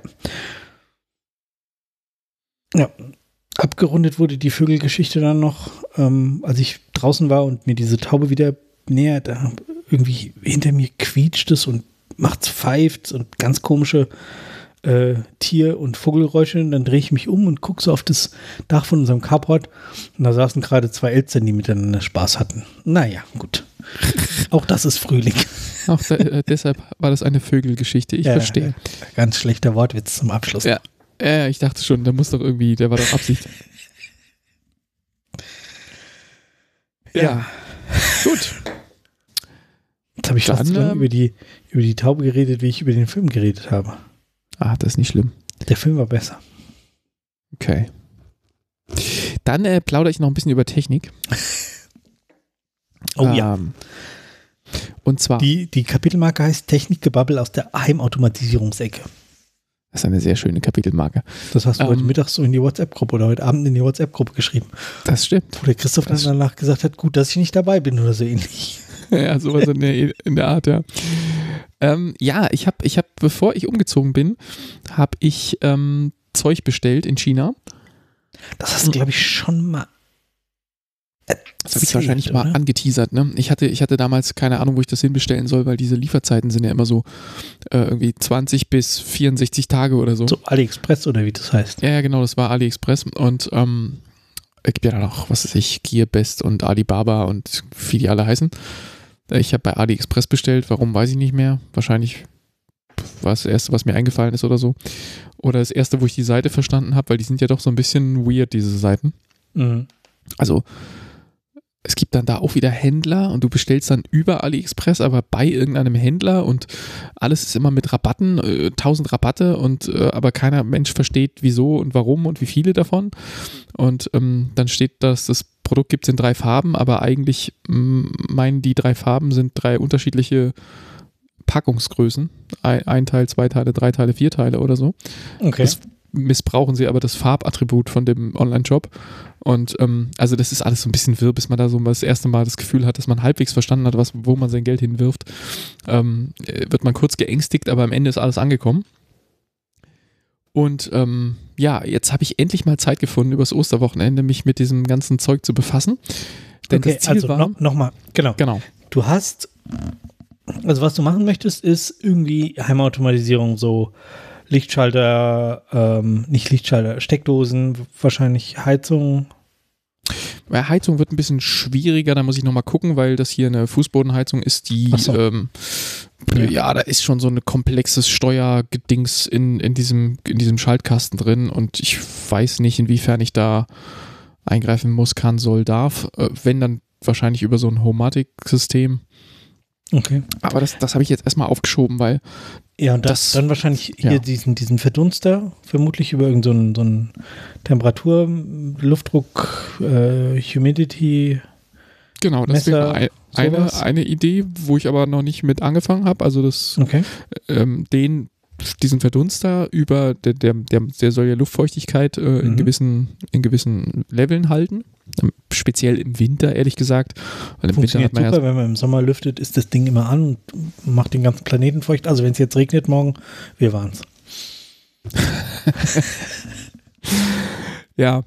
A: Ja. Abgerundet wurde die Vögelgeschichte dann noch, als ich draußen war und mir diese Taube wieder näher, da irgendwie hinter mir quietscht es und macht's pfeift und ganz komische Tier- und Vogelgeräusche. Und dann drehe ich mich um und gucke so auf das Dach von unserem Carport und da saßen gerade 2 Elstern, die miteinander Spaß hatten. Naja, gut. Auch das ist Frühling.
B: Auch deshalb war das eine Vögelgeschichte. Ich verstehe.
A: Ganz schlechter Wortwitz zum Abschluss.
B: Ja, ich dachte schon, der war doch Absicht. Ja. Gut.
A: Jetzt habe ich fast so lange über die Taube geredet, wie ich über den Film geredet habe.
B: Das ist nicht schlimm.
A: Der Film war besser.
B: Okay. Dann plaudere ich noch ein bisschen über Technik.
A: Ja.
B: Und zwar.
A: Die Kapitelmarke heißt Technikgebabbel aus der Heimautomatisierungsecke.
B: Das ist eine sehr schöne Kapitelmarke.
A: Das hast du heute Mittag so in die WhatsApp-Gruppe oder heute Abend in die WhatsApp-Gruppe geschrieben.
B: Das stimmt.
A: Wo der Christoph dann danach gesagt hat, gut, dass ich nicht dabei bin oder so ähnlich.
B: Ja, sowas in der Art, ja. Ich habe, bevor ich umgezogen bin, habe ich Zeug bestellt in China.
A: Das hast du, glaube ich, schon mal
B: das habe ich wahrscheinlich mal angeteasert, ne? Ich hatte damals keine Ahnung, wo ich das hinbestellen soll, weil diese Lieferzeiten sind ja immer so irgendwie 20 bis 64 Tage oder so.
A: So AliExpress oder wie das heißt.
B: Ja, genau, das war AliExpress und es gibt ja dann noch, was weiß ich, Gearbest und Alibaba und wie die alle heißen. Ich habe bei AliExpress bestellt, warum, weiß ich nicht mehr. Wahrscheinlich war es das Erste, was mir eingefallen ist oder so. Oder das Erste, wo ich die Seite verstanden habe, weil die sind ja doch so ein bisschen weird, diese Seiten. Also es gibt dann da auch wieder Händler und du bestellst dann über AliExpress, aber bei irgendeinem Händler und alles ist immer mit Rabatten, 1000 Rabatte und aber keiner Mensch versteht wieso und warum und wie viele davon. Und dann steht, dass das Produkt gibt es in 3 Farben, aber eigentlich meinen die 3 Farben sind 3 unterschiedliche Packungsgrößen. 1 Teil, 2 Teile, 3 Teile, 4 Teile oder so.
A: Okay.
B: Das missbrauchen sie aber das Farbattribut von dem Online-Shop. Und also das ist alles so ein bisschen wirr, bis man da so das erste Mal das Gefühl hat, dass man halbwegs verstanden hat, wo man sein Geld hinwirft. Wird man kurz geängstigt, aber am Ende ist alles angekommen. Und jetzt habe ich endlich mal Zeit gefunden, übers Osterwochenende mich mit diesem ganzen Zeug zu befassen. Denn
A: okay,
B: das Ziel war,
A: nochmal, genau. Du hast, also was du machen möchtest, ist irgendwie Heimautomatisierung, so Lichtschalter, nicht Lichtschalter, Steckdosen, wahrscheinlich Heizung.
B: Bei Heizung wird ein bisschen schwieriger, da muss ich nochmal gucken, weil das hier eine Fußbodenheizung ist, die, ja, da ist schon so ein komplexes Steuergedings in diesem Schaltkasten drin und ich weiß nicht, inwiefern ich da eingreifen muss, kann, soll, darf. Wenn, dann wahrscheinlich über so ein Homematic-System.
A: Okay.
B: Aber das habe ich jetzt erstmal aufgeschoben, weil
A: ja, und dann wahrscheinlich hier diesen Verdunster, vermutlich über irgendeinen so einen Temperatur, Luftdruck, Humidity.
B: Genau, das
A: Messer,
B: wäre eine Idee, wo ich aber noch nicht mit angefangen habe. Also das diesen Verdunster über, der soll ja Luftfeuchtigkeit in gewissen Leveln halten. Speziell im Winter, ehrlich gesagt. Weil im Winter hat man
A: super, wenn man im Sommer lüftet, ist das Ding immer an und macht den ganzen Planeten feucht. Also wenn es jetzt regnet morgen, wir waren's.
B: Ja,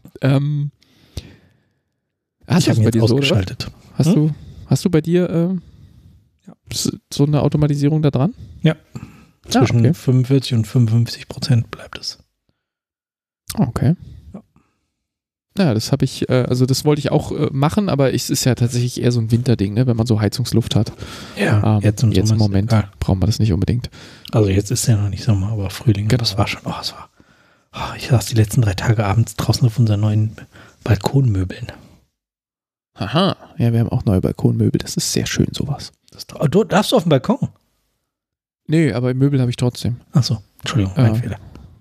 B: hast du es bei dir so
A: ausgeschaltet?
B: Hast du bei dir so eine Automatisierung da dran?
A: Ja. Zwischen 45 und 55% bleibt es.
B: Okay. Ja, das habe ich, also das wollte ich auch machen, aber es ist ja tatsächlich eher so ein Winterding, ne, wenn man so Heizungsluft hat.
A: Ja,
B: jetzt im Moment brauchen wir das nicht unbedingt.
A: Also jetzt ist ja noch nicht Sommer, aber Frühling.
B: Genau.
A: Das war schon, ich saß die letzten 3 Tage abends draußen auf unseren neuen Balkonmöbeln.
B: Aha, ja, wir haben auch neue Balkonmöbel, das ist sehr schön, sowas.
A: Du darfst auf dem Balkon?
B: Nee, aber Möbel habe ich trotzdem.
A: Achso, Entschuldigung, mein Fehler.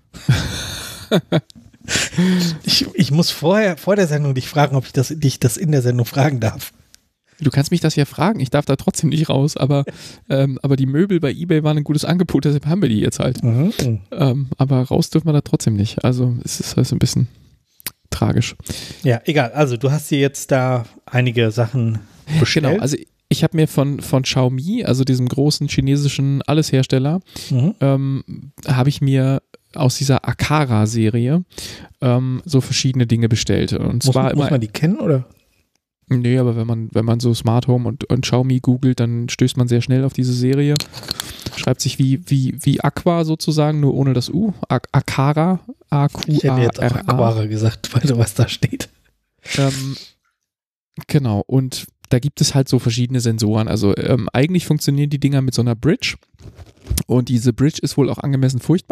A: Ich muss vor der Sendung dich fragen, ob ich dich das in der Sendung fragen darf.
B: Du kannst mich das ja fragen, ich darf da trotzdem nicht raus, aber die Möbel bei eBay waren ein gutes Angebot, deshalb haben wir die jetzt halt. Aber raus dürfen wir da trotzdem nicht. Also es ist halt so ein bisschen tragisch.
A: Ja, egal. Also du hast dir jetzt da einige Sachen bestellt.
B: Genau, also ich habe mir von Xiaomi, also diesem großen chinesischen Alleshersteller, habe ich mir aus dieser Aqara-Serie so verschiedene Dinge bestellt. Und
A: muss man die kennen, oder?
B: Nee, aber wenn man so Smart Home und Xiaomi googelt, dann stößt man sehr schnell auf diese Serie. Schreibt sich wie Aqua sozusagen, nur ohne das U. Aqara, A-Q-A-R-A.
A: Ich hätte jetzt auch Aquara gesagt, weil was da steht.
B: Genau, und da gibt es halt so verschiedene Sensoren. Also eigentlich funktionieren die Dinger mit so einer Bridge. Und diese Bridge ist wohl auch angemessen furchtbar.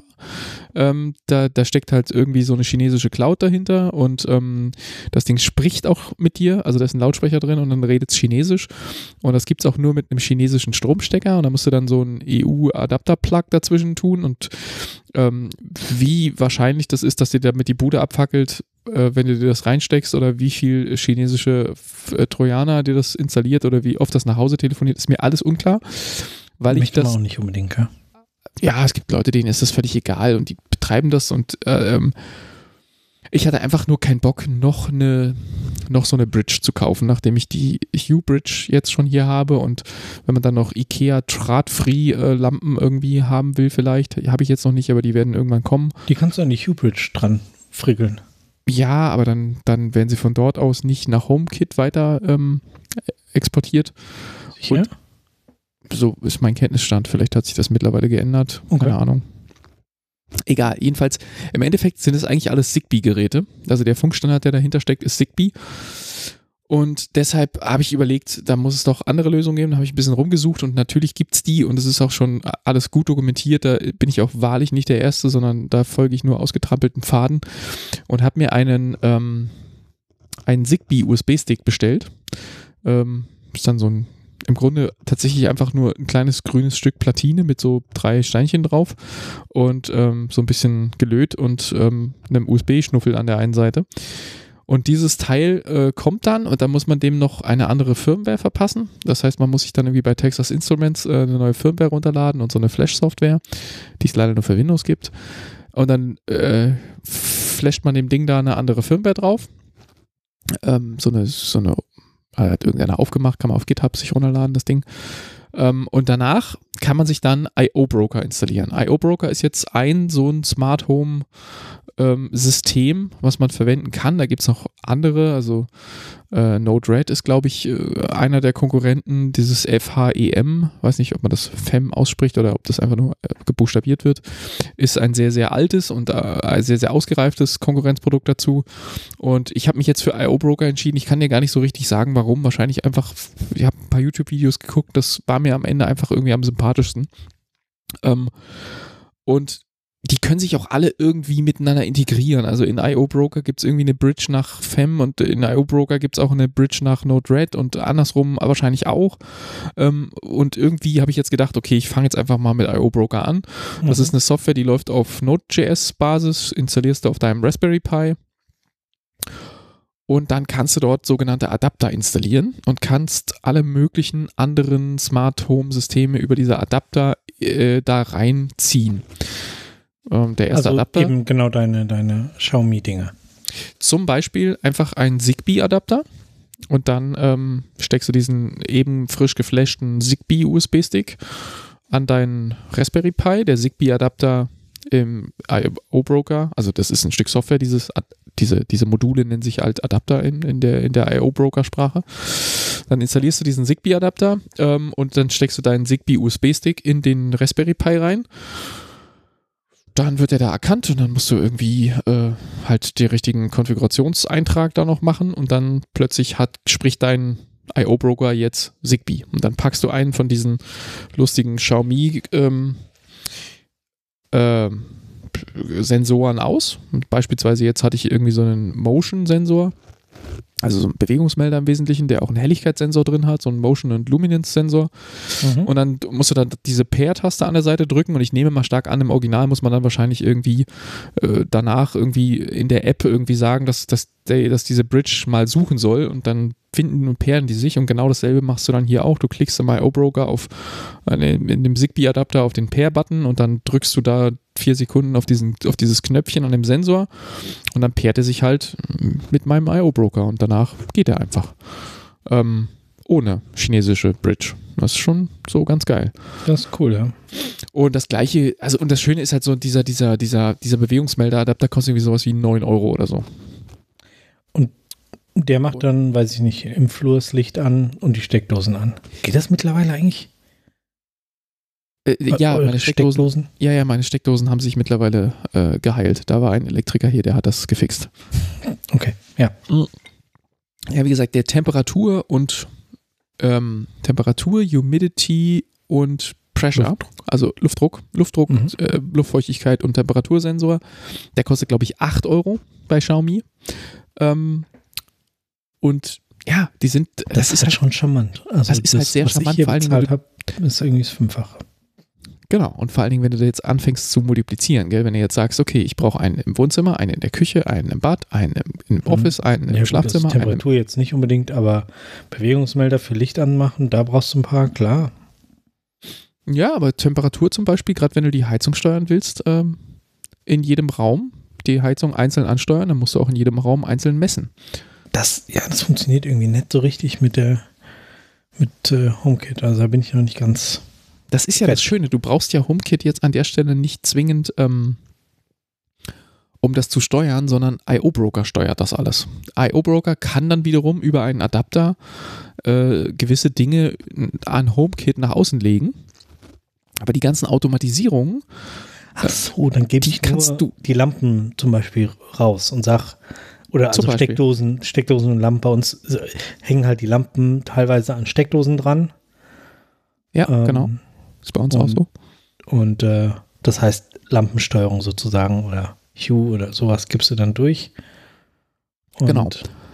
B: Da steckt halt irgendwie so eine chinesische Cloud dahinter und das Ding spricht auch mit dir. Also da ist ein Lautsprecher drin und dann redet es Chinesisch. Und das gibt es auch nur mit einem chinesischen Stromstecker und da musst du dann so einen EU-Adapter-Plug dazwischen tun. Und wie wahrscheinlich das ist, dass dir damit die Bude abfackelt, wenn du dir das reinsteckst oder wie viel chinesische Trojaner dir das installiert oder wie oft das nach Hause telefoniert, ist mir alles unklar. Weil ich das
A: auch nicht unbedingt, ja.
B: Ja, es gibt Leute, denen ist das völlig egal und die betreiben das und ich hatte einfach nur keinen Bock, noch so eine Bridge zu kaufen, nachdem ich die Hue-Bridge jetzt schon hier habe und wenn man dann noch Ikea Draht-Free-Lampen irgendwie haben will vielleicht, habe ich jetzt noch nicht, aber die werden irgendwann kommen.
A: Die kannst du an die Hue-Bridge dran frickeln.
B: Ja, aber dann werden sie von dort aus nicht nach HomeKit weiter exportiert.
A: Sicher?
B: Und so ist mein Kenntnisstand. Vielleicht hat sich das mittlerweile geändert.
A: Okay.
B: Keine Ahnung. Egal, jedenfalls, im Endeffekt sind es eigentlich alles Zigbee-Geräte. Also der Funkstandard, der dahinter steckt, ist Zigbee. Und deshalb habe ich überlegt, da muss es doch andere Lösungen geben. Da habe ich ein bisschen rumgesucht und natürlich gibt es die und es ist auch schon alles gut dokumentiert. Da bin ich auch wahrlich nicht der Erste, sondern da folge ich nur ausgetrampelten Pfaden und habe mir einen Zigbee-USB-Stick bestellt. Ist dann so ein im Grunde tatsächlich einfach nur ein kleines grünes Stück Platine mit so 3 Steinchen drauf und so ein bisschen gelöt und einem USB-Schnuffel an der einen Seite. Und dieses Teil kommt dann und dann muss man dem noch eine andere Firmware verpassen. Das heißt, man muss sich dann irgendwie bei Texas Instruments eine neue Firmware runterladen und so eine Flash-Software, die es leider nur für Windows gibt. Und dann flasht man dem Ding da eine andere Firmware drauf. So eine hat irgendeiner aufgemacht, kann man auf GitHub sich runterladen, das Ding. Und danach kann man sich dann IO Broker installieren. IO Broker ist jetzt so ein Smart Home System, was man verwenden kann. Da gibt es noch andere, also Node-RED ist, glaube ich, einer der Konkurrenten, dieses FHEM, weiß nicht, ob man das FEM ausspricht oder ob das einfach nur gebuchstabiert wird, ist ein sehr, sehr altes und ein sehr, sehr ausgereiftes Konkurrenzprodukt dazu. Und ich habe mich jetzt für IO-Broker entschieden. Ich kann dir gar nicht so richtig sagen, warum. Wahrscheinlich einfach, ich habe ein paar YouTube-Videos geguckt, das war mir am Ende einfach irgendwie am sympathischsten. Und die können sich auch alle irgendwie miteinander integrieren. Also in IO-Broker gibt es irgendwie eine Bridge nach FEM und in IO-Broker gibt es auch eine Bridge nach Node-RED und andersrum wahrscheinlich auch. Und irgendwie habe ich jetzt gedacht, okay, ich fange jetzt einfach mal mit IO-Broker an. Das ist eine Software, die läuft auf Node.js-Basis, installierst du auf deinem Raspberry Pi und dann kannst du dort sogenannte Adapter installieren und kannst alle möglichen anderen Smart Home Systeme über diese Adapter da reinziehen. Der erste Adapter.
A: Eben genau deine Xiaomi-Dinger.
B: Zum Beispiel einfach einen Zigbee-Adapter und dann steckst du diesen eben frisch geflashten Zigbee-USB-Stick an deinen Raspberry Pi. Der Zigbee-Adapter im IO-Broker, also das ist ein Stück Software, diese Module nennen sich halt Adapter in der IO-Broker-Sprache. Dann installierst du diesen Zigbee-Adapter und dann steckst du deinen Zigbee-USB-Stick in den Raspberry Pi rein. Dann wird er da erkannt und dann musst du irgendwie halt den richtigen Konfigurationseintrag da noch machen und dann plötzlich spricht dein IO-Broker jetzt Zigbee. Und dann packst du einen von diesen lustigen Xiaomi Sensoren aus. Und beispielsweise jetzt hatte ich irgendwie so einen Motion-Sensor, also so ein Bewegungsmelder im Wesentlichen, der auch einen Helligkeitssensor drin hat, so einen Motion- und Luminance-Sensor. Und dann musst du dann diese Pair-Taste an der Seite drücken und ich nehme mal stark an, im Original muss man dann wahrscheinlich irgendwie danach irgendwie in der App irgendwie sagen, dass diese Bridge mal suchen soll und dann finden und pairen die sich und genau dasselbe machst du dann hier auch. Du klickst im IO-Broker in dem Zigbee-Adapter auf den Pair-Button und dann drückst du da 4 Sekunden auf dieses Knöpfchen an dem Sensor und dann pairt er sich halt mit meinem IO-Broker und danach geht er einfach. Ohne chinesische Bridge. Das ist schon so ganz geil.
A: Das ist cool, ja.
B: Und das Gleiche, also und das Schöne ist halt so, dieser Bewegungsmelder-Adapter kostet irgendwie sowas wie 9 Euro oder so.
A: Und der macht dann, weiß ich nicht, im Flur das Licht an und die Steckdosen an. Geht das mittlerweile eigentlich?
B: Ja, meine Steckdosen. Ja, meine Steckdosen haben sich mittlerweile geheilt. Da war ein Elektriker hier, der hat das gefixt.
A: Okay, ja.
B: Ja, wie gesagt, der Temperatur, Humidity und Pressure, also Luftdruck, Luftfeuchtigkeit und Temperatursensor, der kostet, glaube ich, 8 Euro bei Xiaomi. Und ja,
A: das ist halt schon charmant. Also
B: das ist halt sehr charmant.
A: Was ich hier bezahlt habe, ist irgendwie das Fünffache.
B: Genau, und vor allen Dingen, wenn du jetzt anfängst zu multiplizieren, gell? Wenn du jetzt sagst, okay, ich brauche einen im Wohnzimmer, einen in der Küche, einen im Bad, einen im Office, einen im Schlafzimmer.
A: Temperatur jetzt nicht unbedingt, aber Bewegungsmelder für Licht anmachen, da brauchst du ein paar, klar.
B: Ja, aber Temperatur zum Beispiel, gerade wenn du die Heizung steuern willst, in jedem Raum die Heizung einzeln ansteuern, dann musst du auch in jedem Raum einzeln messen.
A: Das funktioniert irgendwie nicht so richtig mit HomeKit, also da bin ich noch nicht ganz...
B: Das ist ja das Schöne, du brauchst ja HomeKit jetzt an der Stelle nicht zwingend, um das zu steuern, sondern IO-Broker steuert das alles. IO-Broker kann dann wiederum über einen Adapter gewisse Dinge an HomeKit nach außen legen, aber die ganzen Automatisierungen,
A: ach so, dann gebe ich nur die Lampen zum Beispiel raus und sag, oder also Steckdosen und Lampen, bei uns hängen halt die Lampen teilweise an Steckdosen dran.
B: Ja, genau. Ist bei uns auch so. Und
A: das heißt Lampensteuerung sozusagen oder Hue oder sowas gibst du dann durch. Und,
B: genau.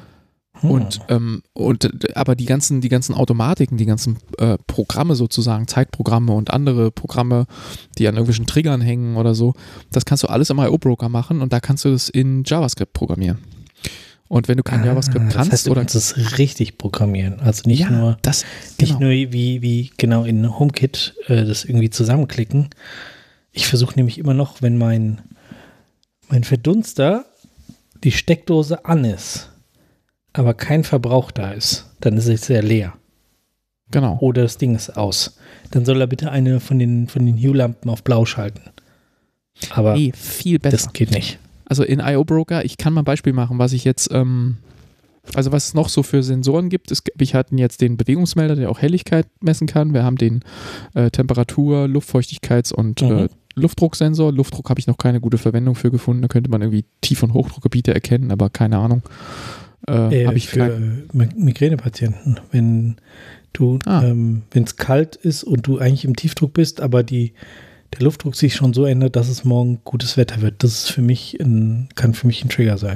B: Aber die ganzen Automatiken, die ganzen Programme sozusagen, Zeitprogramme und andere Programme, die an irgendwelchen Triggern hängen oder so, das kannst du alles im IO-Broker machen und da kannst du das in JavaScript programmieren. Und wenn du kein JavaScript kannst,
A: das heißt, du kannst es richtig programmieren. Also nicht nur wie genau in HomeKit das irgendwie zusammenklicken. Ich versuche nämlich immer noch, wenn mein Verdunster die Steckdose an ist, aber kein Verbrauch da ist, dann ist es sehr leer.
B: Genau.
A: Oder das Ding ist aus. Dann soll er bitte eine von den Hue-Lampen auf blau schalten. Aber
B: viel besser.
A: Das geht nicht.
B: also in IO Broker, ich kann mal ein Beispiel machen, was ich jetzt, also was es noch so für Sensoren gibt. Wir hatten jetzt den Bewegungsmelder, der auch Helligkeit messen kann. Wir haben den Temperatur-, Luftfeuchtigkeits- und Luftdrucksensor. Luftdruck habe ich noch keine gute Verwendung für gefunden. Da könnte man irgendwie Tief- und Hochdruckgebiete erkennen, aber keine Ahnung. Habe ich
A: für Migränepatienten, wenn du, wenn es kalt ist und du eigentlich im Tiefdruck bist, aber der Luftdruck sich schon so ändert, dass es morgen gutes Wetter wird. Das ist kann für mich ein Trigger sein.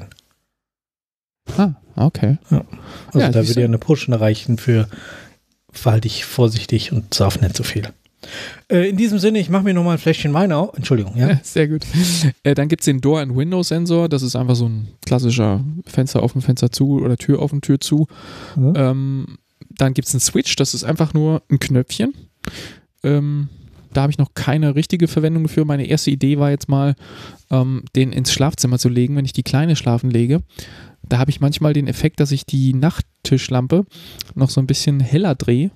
B: Okay.
A: Ja. Also da würde ja eine Push reichen für verhalte dich vorsichtig und sauf nicht so viel. In diesem Sinne, ich mache mir nochmal ein Fläschchen Wein auf. Entschuldigung, ja.
B: Sehr gut. Dann gibt es den Door-and-Window-Sensor. Das ist einfach so ein klassischer Fenster offen, Fenster zu oder Tür offen, Tür zu. Dann gibt es einen Switch. Das ist einfach nur ein Knöpfchen. Da habe ich noch keine richtige Verwendung für. Meine erste Idee war jetzt mal, den ins Schlafzimmer zu legen, wenn ich die Kleine schlafen lege. Da habe ich manchmal den Effekt, dass ich die Nachttischlampe noch so ein bisschen heller drehe,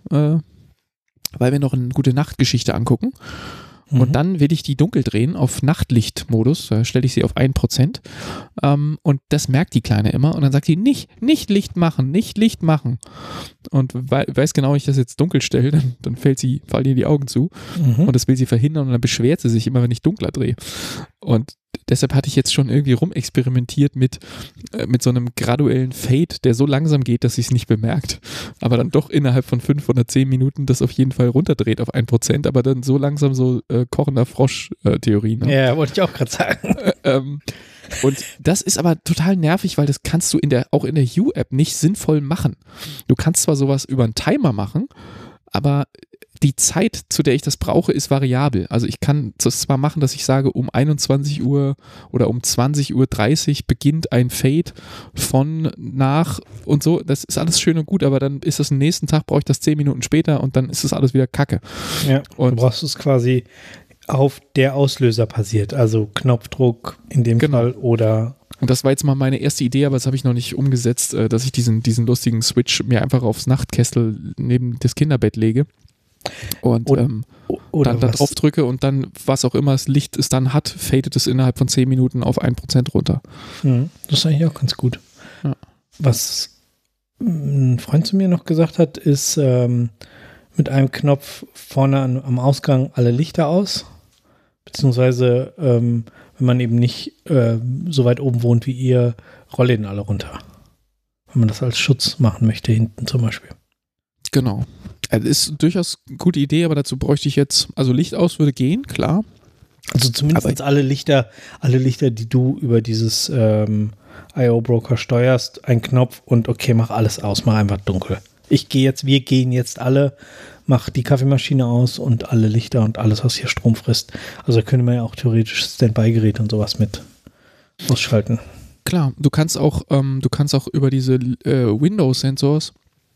B: weil wir noch eine gute Nachtgeschichte angucken. Und dann will ich die dunkel drehen auf Nachtlichtmodus, da stelle ich sie auf 1%. Und das merkt die Kleine immer. Und dann sagt sie, nicht Licht machen, nicht Licht machen. Und weiß genau, wenn ich das jetzt dunkel stelle, dann fallen ihr die Augen zu. Und das will sie verhindern und dann beschwert sie sich immer, wenn ich dunkler drehe. Und deshalb hatte ich jetzt schon irgendwie rumexperimentiert mit so einem graduellen Fade, der so langsam geht, dass sie es nicht bemerkt. Aber dann doch innerhalb von 5 oder 10 Minuten das auf jeden Fall runterdreht auf 1%, aber dann so langsam so kochender Frosch-Theorie. Ne?
A: Ja, wollte ich auch gerade sagen.
B: Und das ist aber total nervig, weil das kannst du auch in der Hue-App nicht sinnvoll machen. Du kannst zwar sowas über einen Timer machen, aber die Zeit, zu der ich das brauche, ist variabel. Also ich kann das zwar machen, dass ich sage, um 21 Uhr oder um 20:30 Uhr beginnt ein Fade von nach und so. Das ist alles schön und gut, aber dann ist das am nächsten Tag, brauche ich das 10 Minuten später und dann ist das alles wieder Kacke.
A: Ja,
B: und
A: du brauchst es quasi auf der Auslöser passiert, also Knopfdruck in dem Fall oder...
B: Und das war jetzt mal meine erste Idee, aber das habe ich noch nicht umgesetzt, dass ich diesen lustigen Switch mir einfach aufs Nachtkessel neben das Kinderbett lege. Und dann da drauf drücke und dann, was auch immer das Licht es dann hat, fadet es innerhalb von 10 Minuten auf 1% runter.
A: Das ist eigentlich auch ganz gut.
B: Ja.
A: Was ein Freund zu mir noch gesagt hat, ist mit einem Knopf vorne am Ausgang alle Lichter aus, beziehungsweise wenn man eben nicht so weit oben wohnt wie ihr, Rollläden alle runter. Wenn man das als Schutz machen möchte, hinten zum Beispiel.
B: Genau. Das ist durchaus eine gute Idee, aber dazu bräuchte ich jetzt, also Licht aus würde gehen, klar.
A: Also zumindest alle Lichter, die du über dieses IO-Broker steuerst, ein Knopf und okay, mach alles aus, mach einfach dunkel. Wir gehen jetzt alle, mach die Kaffeemaschine aus und alle Lichter und alles, was hier Strom frisst. Also da könnte man ja auch theoretisch Standby-Geräte und sowas mit ausschalten.
B: Klar, du kannst auch über diese Windows-Sensors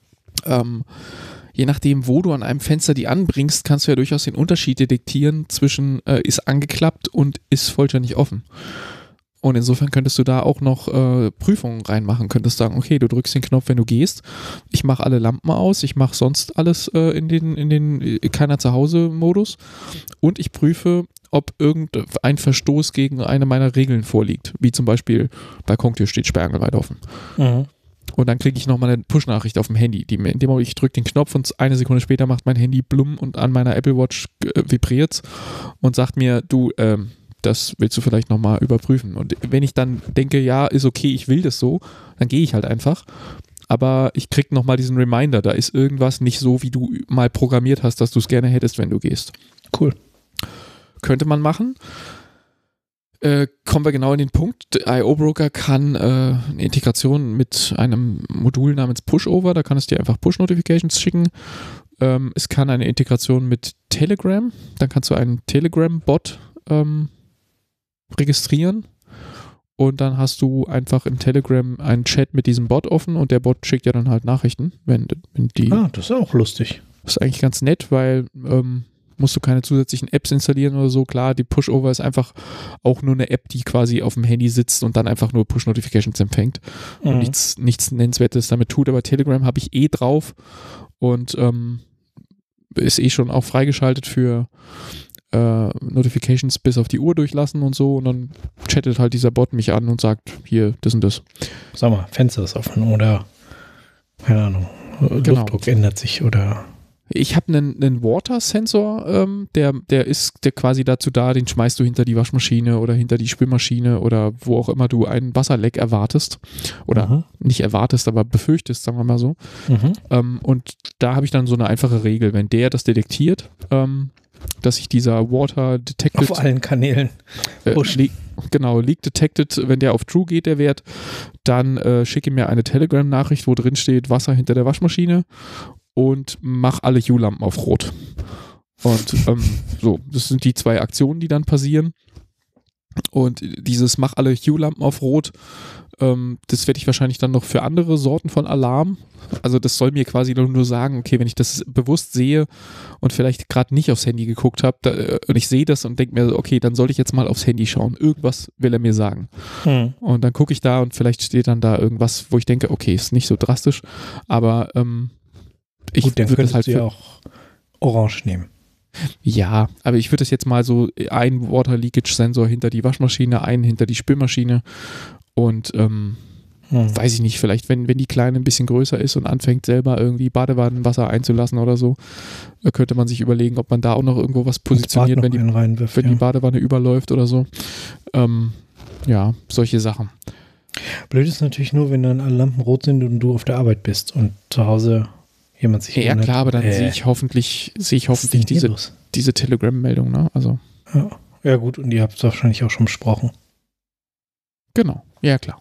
B: je nachdem, wo du an einem Fenster die anbringst, kannst du ja durchaus den Unterschied detektieren zwischen ist angeklappt und ist vollständig offen. Und insofern könntest du da auch noch Prüfungen reinmachen. Könntest sagen, okay, du drückst den Knopf, wenn du gehst. Ich mache alle Lampen aus. Ich mache sonst alles in den keiner zu Hause Modus. Und ich prüfe, ob irgendein Verstoß gegen eine meiner Regeln vorliegt. Wie zum Beispiel, Balkontür steht sperrangelweit offen. Und dann kriege ich nochmal eine Push-Nachricht auf dem Handy. Indem ich drücke den Knopf und 1 Sekunde später macht mein Handy blum und an meiner Apple Watch vibriert und sagt mir, du, das willst du vielleicht nochmal überprüfen. Und wenn ich dann denke, ja, ist okay, ich will das so, dann gehe ich halt einfach. Aber ich kriege nochmal diesen Reminder, da ist irgendwas nicht so, wie du mal programmiert hast, dass du es gerne hättest, wenn du gehst.
A: Cool.
B: Könnte man machen. Kommen wir genau in den Punkt. IO Broker kann eine Integration mit einem Modul namens Pushover, da kann es dir einfach Push-Notifications schicken. Es kann eine Integration mit Telegram, dann kannst du einen Telegram-Bot registrieren und dann hast du einfach im Telegram einen Chat mit diesem Bot offen und der Bot schickt dir dann halt Nachrichten, wenn die...
A: das ist auch lustig.
B: Das ist eigentlich ganz nett, weil musst du keine zusätzlichen Apps installieren oder so. Klar, die Pushover ist einfach auch nur eine App, die quasi auf dem Handy sitzt und dann einfach nur Push-Notifications empfängt und nichts Nennenswertes damit tut. Aber Telegram habe ich drauf und ist schon auch freigeschaltet für Notifications bis auf die Uhr durchlassen und so und dann chattet halt dieser Bot mich an und sagt, hier, das und das.
A: Sag mal, Fenster ist offen oder keine Ahnung, Luftdruck ändert sich oder...
B: Ich habe einen Water-Sensor, der ist quasi dazu da, den schmeißt du hinter die Waschmaschine oder hinter die Spülmaschine oder wo auch immer du einen Wasserleck erwartest oder nicht erwartest, aber befürchtest, sagen wir mal so. Und da habe ich dann so eine einfache Regel, wenn der das detektiert, dass sich dieser Water Detected
A: auf allen Kanälen
B: Leak Detected, wenn der auf True geht, der Wert, dann schicke mir eine Telegram-Nachricht, wo drin steht Wasser hinter der Waschmaschine und mach alle Hue-Lampen auf Rot. Und so, das sind die 2 Aktionen, die dann passieren. Und dieses mach alle Hue-Lampen auf Rot, das werde ich wahrscheinlich dann noch für andere Sorten von Alarm. Also das soll mir quasi nur sagen, okay, wenn ich das bewusst sehe und vielleicht gerade nicht aufs Handy geguckt habe und ich sehe das und denke mir, okay, dann soll ich jetzt mal aufs Handy schauen. Irgendwas will er mir sagen. Und dann gucke ich da und vielleicht steht dann da irgendwas, wo ich denke, okay, ist nicht so drastisch, aber
A: gut, dann könntest halt du ja auch orange nehmen.
B: Ja, aber ich würde das jetzt mal so einen Water Leakage Sensor hinter die Waschmaschine, einen hinter die Spülmaschine und weiß ich nicht, vielleicht wenn die Kleine ein bisschen größer ist und anfängt selber irgendwie Badewannenwasser einzulassen oder so, könnte man sich überlegen, ob man da auch noch irgendwo was positioniert, wenn die Badewanne überläuft oder so. Ja, solche Sachen.
A: Blöd ist natürlich nur, wenn dann alle Lampen rot sind und du auf der Arbeit bist und zu Hause jemand sich
B: ja, klar, aber dann sehe ich hoffentlich diese Telegram-Meldung, ne? Also.
A: Ja, gut, und ihr habt es wahrscheinlich auch schon besprochen.
B: Genau, ja, klar.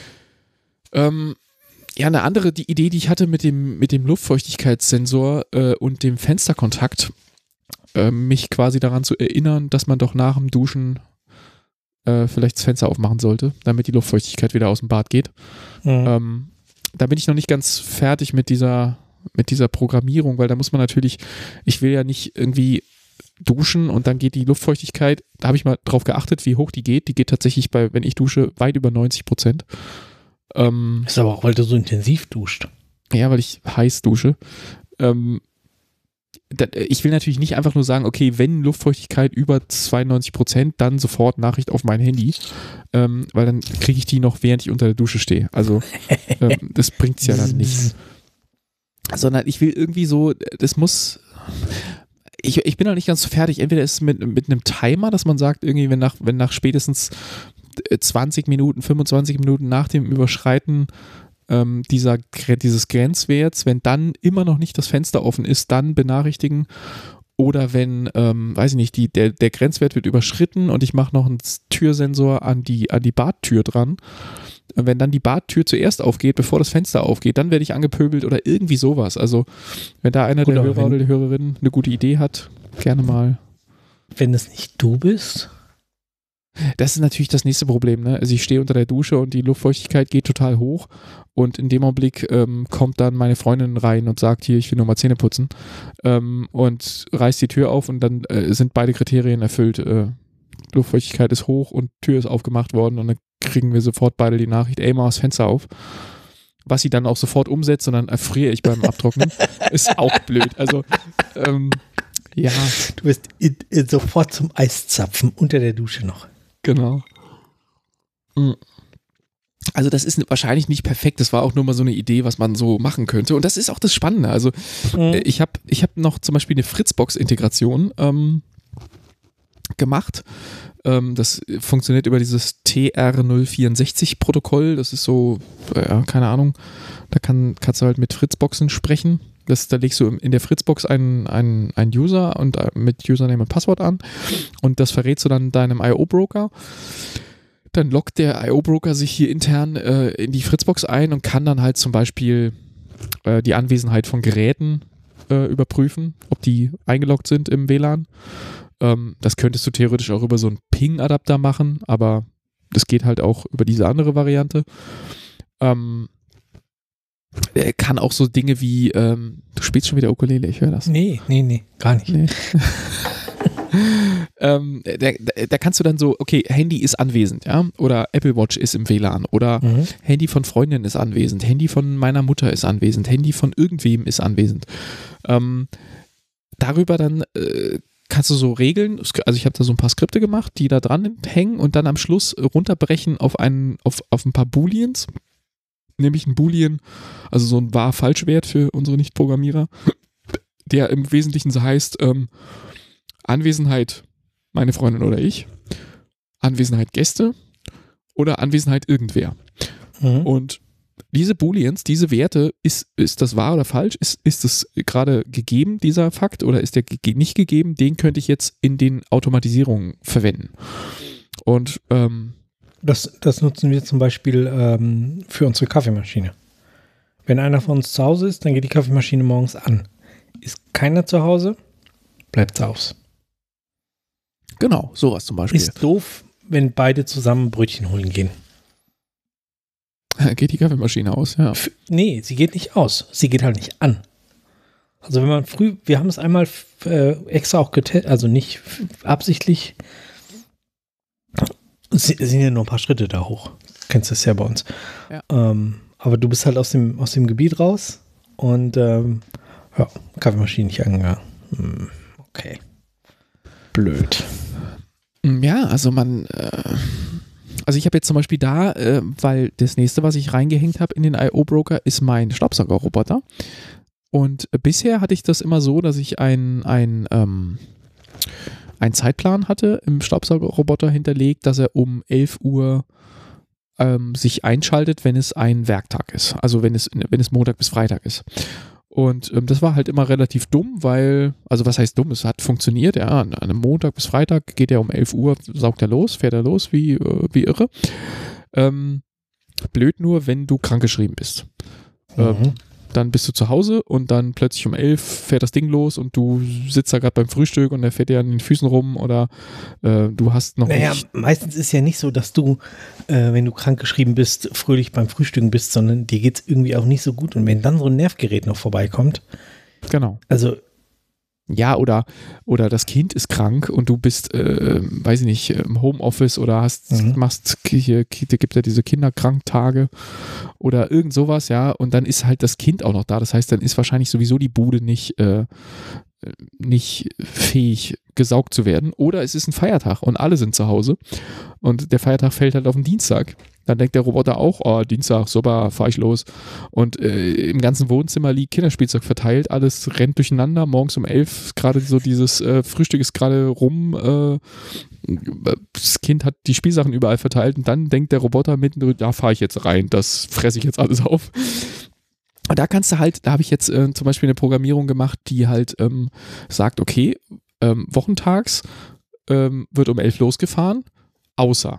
B: Ja, eine andere Idee, die ich hatte mit dem Luftfeuchtigkeitssensor und dem Fensterkontakt, mich quasi daran zu erinnern, dass man doch nach dem Duschen vielleicht das Fenster aufmachen sollte, damit die Luftfeuchtigkeit wieder aus dem Bad geht. Da bin ich noch nicht ganz fertig mit dieser Programmierung, weil da muss man natürlich, ich will ja nicht irgendwie duschen und dann geht die Luftfeuchtigkeit, da habe ich mal drauf geachtet, wie hoch die geht. Die geht tatsächlich wenn ich dusche, weit über 90%.
A: Ist aber auch, weil du so intensiv duscht.
B: Ja, weil ich heiß dusche. Ich will natürlich nicht einfach nur sagen, okay, wenn Luftfeuchtigkeit über 92%, dann sofort Nachricht auf mein Handy, weil dann kriege ich die noch, während ich unter der Dusche stehe. Also das bringt es ja dann nicht. Sondern ich will irgendwie so, das muss, ich bin noch nicht ganz so fertig. Entweder ist es mit einem Timer, dass man sagt, irgendwie, wenn nach spätestens 20 Minuten, 25 Minuten nach dem Überschreiten dieses Grenzwerts, wenn dann immer noch nicht das Fenster offen ist, dann benachrichtigen. Oder wenn, weiß ich nicht, der Grenzwert wird überschritten und ich mache noch einen Türsensor an die Badtür dran. Wenn dann die Badtür zuerst aufgeht, bevor das Fenster aufgeht, dann werde ich angepöbelt oder irgendwie sowas. Also wenn da einer der Hörer oder die Hörerin eine gute Idee hat, gerne mal.
A: Wenn es nicht du bist?
B: Das ist natürlich das nächste Problem, ne? Also ich stehe unter der Dusche und die Luftfeuchtigkeit geht total hoch und in dem Augenblick kommt dann meine Freundin rein und sagt, hier, ich will nur mal Zähne putzen und reißt die Tür auf und dann sind beide Kriterien erfüllt. Luftfeuchtigkeit ist hoch und Tür ist aufgemacht worden und dann kriegen wir sofort beide die Nachricht, ey, mach das Fenster auf. Was sie dann auch sofort umsetzt und dann erfriere ich beim Abtrocknen. Ist auch blöd. Also ja.
A: Du bist sofort zum Eiszapfen unter der Dusche noch.
B: Genau. Also das ist wahrscheinlich nicht perfekt, das war auch nur mal so eine Idee, was man so machen könnte und das ist auch das Spannende, also ich hab noch zum Beispiel eine Fritzbox-Integration gemacht, das funktioniert über dieses TR064-Protokoll, das ist so, ja, keine Ahnung, da kannst du halt mit Fritzboxen sprechen. Da legst du in der Fritzbox einen User und mit Username und Passwort an und das verrätst du dann deinem IO-Broker. Dann loggt der IO-Broker sich hier intern in die Fritzbox ein und kann dann halt zum Beispiel die Anwesenheit von Geräten überprüfen, ob die eingeloggt sind im WLAN. Das könntest du theoretisch auch über so einen Ping-Adapter machen, aber das geht halt auch über diese andere Variante. Er kann auch so Dinge wie, du spielst schon wieder Ukulele, ich höre das.
A: Nee, gar nicht. Nee.
B: Da kannst du dann so, okay, Handy ist anwesend, ja, oder Apple Watch ist im WLAN oder Handy von Freundin ist anwesend, Handy von meiner Mutter ist anwesend, Handy von irgendwem ist anwesend. Darüber dann kannst du so regeln, also ich habe da so ein paar Skripte gemacht, die da dran hängen und dann am Schluss runterbrechen auf ein paar Booleans, nämlich ein Boolean, also so ein Wahr-Falsch-Wert für unsere Nicht-Programmierer, der im Wesentlichen so heißt, Anwesenheit meine Freundin oder ich, Anwesenheit Gäste oder Anwesenheit irgendwer. Mhm. Und diese Booleans, diese Werte, ist das wahr oder falsch? Ist das gerade gegeben, dieser Fakt, oder ist der nicht gegeben? Den könnte ich jetzt in den Automatisierungen verwenden. Und
A: das nutzen wir zum Beispiel für unsere Kaffeemaschine. Wenn einer von uns zu Hause ist, dann geht die Kaffeemaschine morgens an. Ist keiner zu Hause, bleibt sie aus.
B: Genau, sowas zum Beispiel.
A: Ist doof, wenn beide zusammen Brötchen holen gehen.
B: Geht die Kaffeemaschine aus, ja.
A: Nee, sie geht nicht aus. Sie geht halt nicht an. Also wenn man wir haben es einmal extra auch getestet, also nicht absichtlich. Es sind ja nur ein paar Schritte da hoch. Kennst du das ja bei uns. Ja. Aber du bist halt aus dem Gebiet raus und Kaffeemaschine nicht angegangen. Okay. Blöd.
B: Ja, also also ich habe jetzt zum Beispiel da, weil das nächste, was ich reingehängt habe in den IO-Broker, ist mein Staubsaugerroboter. Und bisher hatte ich das immer so, dass ich einen Zeitplan hatte im Staubsaugerroboter hinterlegt, dass er um 11 Uhr sich einschaltet, wenn es ein Werktag ist. Also wenn es Montag bis Freitag ist. Und das war halt immer relativ dumm, weil, also was heißt dumm, es hat funktioniert, ja, an einem Montag bis Freitag geht er um 11 Uhr, fährt er los, wie irre. Blöd nur, wenn du krankgeschrieben bist. Dann bist du zu Hause und dann plötzlich um 11 fährt das Ding los und du sitzt da gerade beim Frühstück und er fährt dir an den Füßen rum oder du hast noch nicht.
A: Meistens ist ja nicht so, dass du, wenn du krankgeschrieben bist, fröhlich beim Frühstücken bist, sondern dir geht es irgendwie auch nicht so gut und wenn dann so ein Nervgerät noch vorbeikommt.
B: Genau.
A: Also
B: ja, oder das Kind ist krank und du bist, weiß ich nicht, im Homeoffice oder gibt ja diese Kinderkranktage oder irgend sowas, ja, und dann ist halt das Kind auch noch da. Das heißt, dann ist wahrscheinlich sowieso die Bude nicht fähig, gesaugt zu werden. Oder es ist ein Feiertag und alle sind zu Hause und der Feiertag fällt halt auf den Dienstag. Dann denkt der Roboter auch, oh, Dienstag, super, fahr ich los. Und im ganzen Wohnzimmer liegt Kinderspielzeug verteilt, alles rennt durcheinander. Morgens um 11, gerade so dieses Frühstück ist gerade rum, das Kind hat die Spielsachen überall verteilt und dann denkt der Roboter mittendrin, da fahre ich jetzt rein, das fresse ich jetzt alles auf. Und da kannst du halt, da habe ich jetzt zum Beispiel eine Programmierung gemacht, die halt sagt, okay, wochentags wird um 11 losgefahren, außer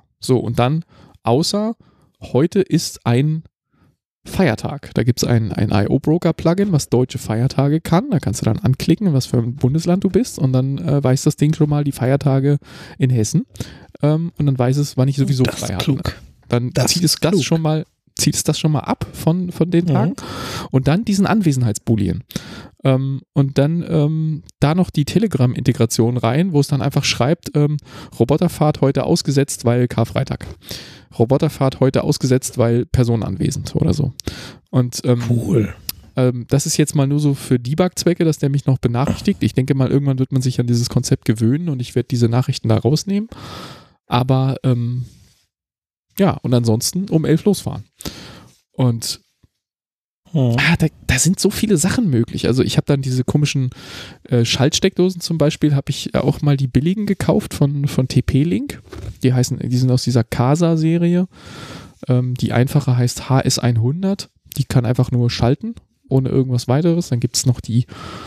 B: heute ist ein Feiertag. Da gibt es ein IO-Broker-Plugin, was deutsche Feiertage kann. Da kannst du dann anklicken, was für ein Bundesland du bist und dann weiß das Ding schon mal die Feiertage in Hessen und dann weiß es, wann ich sowieso frei habe. Dann zieht es das schon mal ab von den Tagen und dann diesen Anwesenheitsboolean. Und dann da noch die Telegram-Integration rein, wo es dann einfach schreibt, Roboterfahrt heute ausgesetzt, weil Karfreitag. Roboterfahrt heute ausgesetzt, weil Person anwesend oder so. Und
A: cool.
B: Das ist jetzt mal nur so für Debug-Zwecke, dass der mich noch benachrichtigt. Ich denke mal, irgendwann wird man sich an dieses Konzept gewöhnen und ich werde diese Nachrichten da rausnehmen. Aber ja, und ansonsten um 11 losfahren. Und da sind so viele Sachen möglich. Also ich habe dann diese komischen Schaltsteckdosen zum Beispiel, habe ich auch mal die billigen gekauft von TP-Link. Die sind aus dieser Casa-Serie. Die einfache heißt HS100. Die kann einfach nur schalten, ohne irgendwas weiteres. Dann gibt es noch die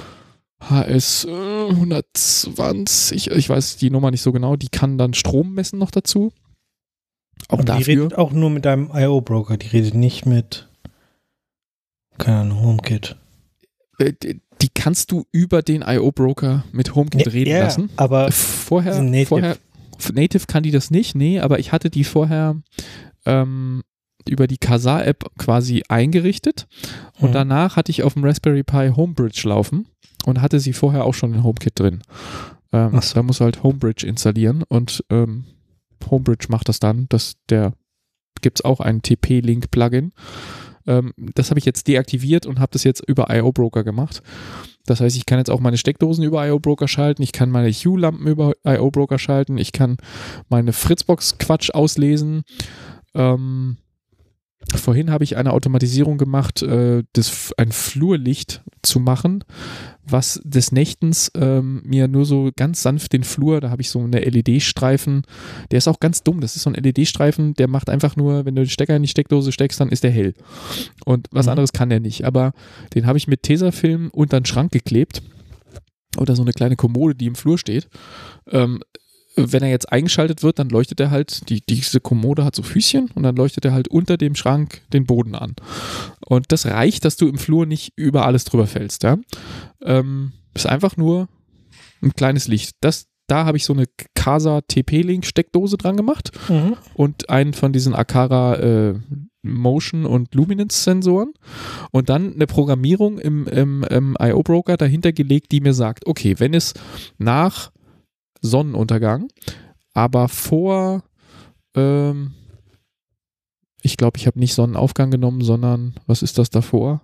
B: HS120, ich weiß die Nummer nicht so genau, die kann dann Strom messen noch dazu.
A: Auch die redet auch nur mit deinem IO-Broker, die redet nicht mit, keine Ahnung, HomeKit.
B: Die kannst du über den IO-Broker mit HomeKit reden lassen.
A: Aber
B: vorher Native kann die das nicht, nee, aber ich hatte die vorher über die Casa-App quasi eingerichtet und danach hatte ich auf dem Raspberry Pi Homebridge laufen und hatte sie vorher auch schon in HomeKit drin. Da musst du halt Homebridge installieren und Homebridge macht das dann, gibt es auch ein TP-Link-Plugin. Das habe ich jetzt deaktiviert und habe das jetzt über IO-Broker gemacht. Das heißt, ich kann jetzt auch meine Steckdosen über IO-Broker schalten, ich kann meine Hue-Lampen über IO-Broker schalten, ich kann meine Fritzbox-Quatsch auslesen. Vorhin habe ich eine Automatisierung gemacht, ein Flurlicht zu machen, was des Nächtens mir nur so ganz sanft den Flur, da habe ich so eine LED-Streifen, der ist auch ganz dumm, das ist so ein LED-Streifen, der macht einfach nur, wenn du den Stecker in die Steckdose steckst, dann ist der hell. Und was anderes kann der nicht, aber den habe ich mit Tesafilm unter den Schrank geklebt oder so eine kleine Kommode, die im Flur steht. Wenn er jetzt eingeschaltet wird, dann leuchtet er halt, diese Kommode hat so Füßchen und dann leuchtet er halt unter dem Schrank den Boden an. Und das reicht, dass du im Flur nicht über alles drüber fällst. Ja? Ist einfach nur ein kleines Licht. Da habe ich so eine Casa TP-Link Steckdose dran gemacht und einen von diesen Aqara Motion- und Luminance-Sensoren und dann eine Programmierung im IO-Broker dahinter gelegt, die mir sagt, okay, wenn es nach Sonnenuntergang, aber vor, ich glaube, ich habe nicht Sonnenaufgang genommen, sondern, was ist das davor?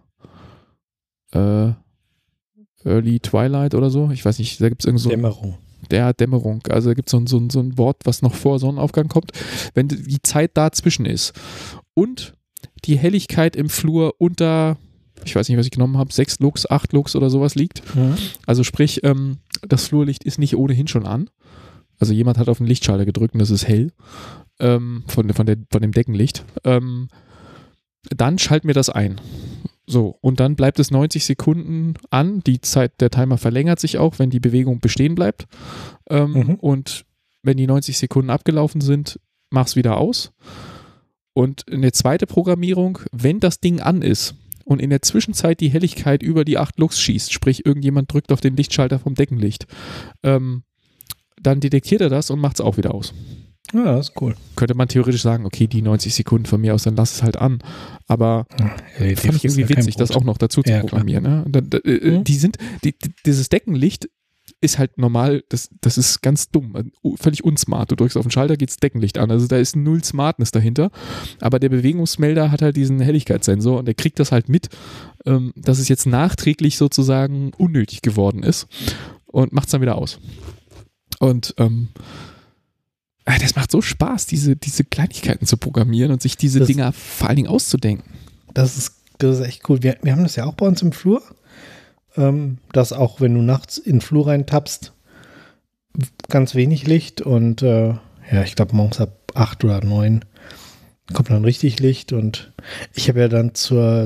B: Early Twilight oder so? Ich weiß nicht, da gibt es irgend so
A: Dämmerung.
B: Der Dämmerung, also da gibt es so ein Wort, was noch vor Sonnenaufgang kommt, wenn die Zeit dazwischen ist und die Helligkeit im Flur unter, ich weiß nicht, was ich genommen habe, 6 Lux, 8 Lux oder sowas liegt. Also sprich, das Flurlicht ist nicht ohnehin schon an. Also jemand hat auf den Lichtschalter gedrückt und das ist hell von dem Deckenlicht. Dann schalt mir das ein. So, und dann bleibt es 90 Sekunden an. Die Zeit, der Timer verlängert sich auch, wenn die Bewegung bestehen bleibt. Und wenn die 90 Sekunden abgelaufen sind, mach's wieder aus. Und eine zweite Programmierung, wenn das Ding an ist und in der Zwischenzeit die Helligkeit über die 8 Lux schießt, sprich irgendjemand drückt auf den Lichtschalter vom Deckenlicht, dann detektiert er das und macht es auch wieder aus.
A: Ja, das ist cool.
B: Könnte man theoretisch sagen, okay, die 90 Sekunden von mir aus, dann lass es halt an. Aber fand ich irgendwie witzig, das auch noch dazu zu programmieren. Ne? Dieses Deckenlicht ist halt normal, das ist ganz dumm, völlig unsmart. Du drückst auf den Schalter, geht das Deckenlicht an. Also da ist null Smartness dahinter. Aber der Bewegungsmelder hat halt diesen Helligkeitssensor und der kriegt das halt mit, dass es jetzt nachträglich sozusagen unnötig geworden ist und macht es dann wieder aus. Und das macht so Spaß, diese Kleinigkeiten zu programmieren und sich diese Dinger vor allen Dingen auszudenken.
A: Das ist echt cool. Wir haben das ja auch bei uns im Flur, dass auch wenn du nachts in den Flur reintappst, ganz wenig Licht und ich glaube morgens ab 8 oder 9 kommt dann richtig Licht und ich habe ja dann zur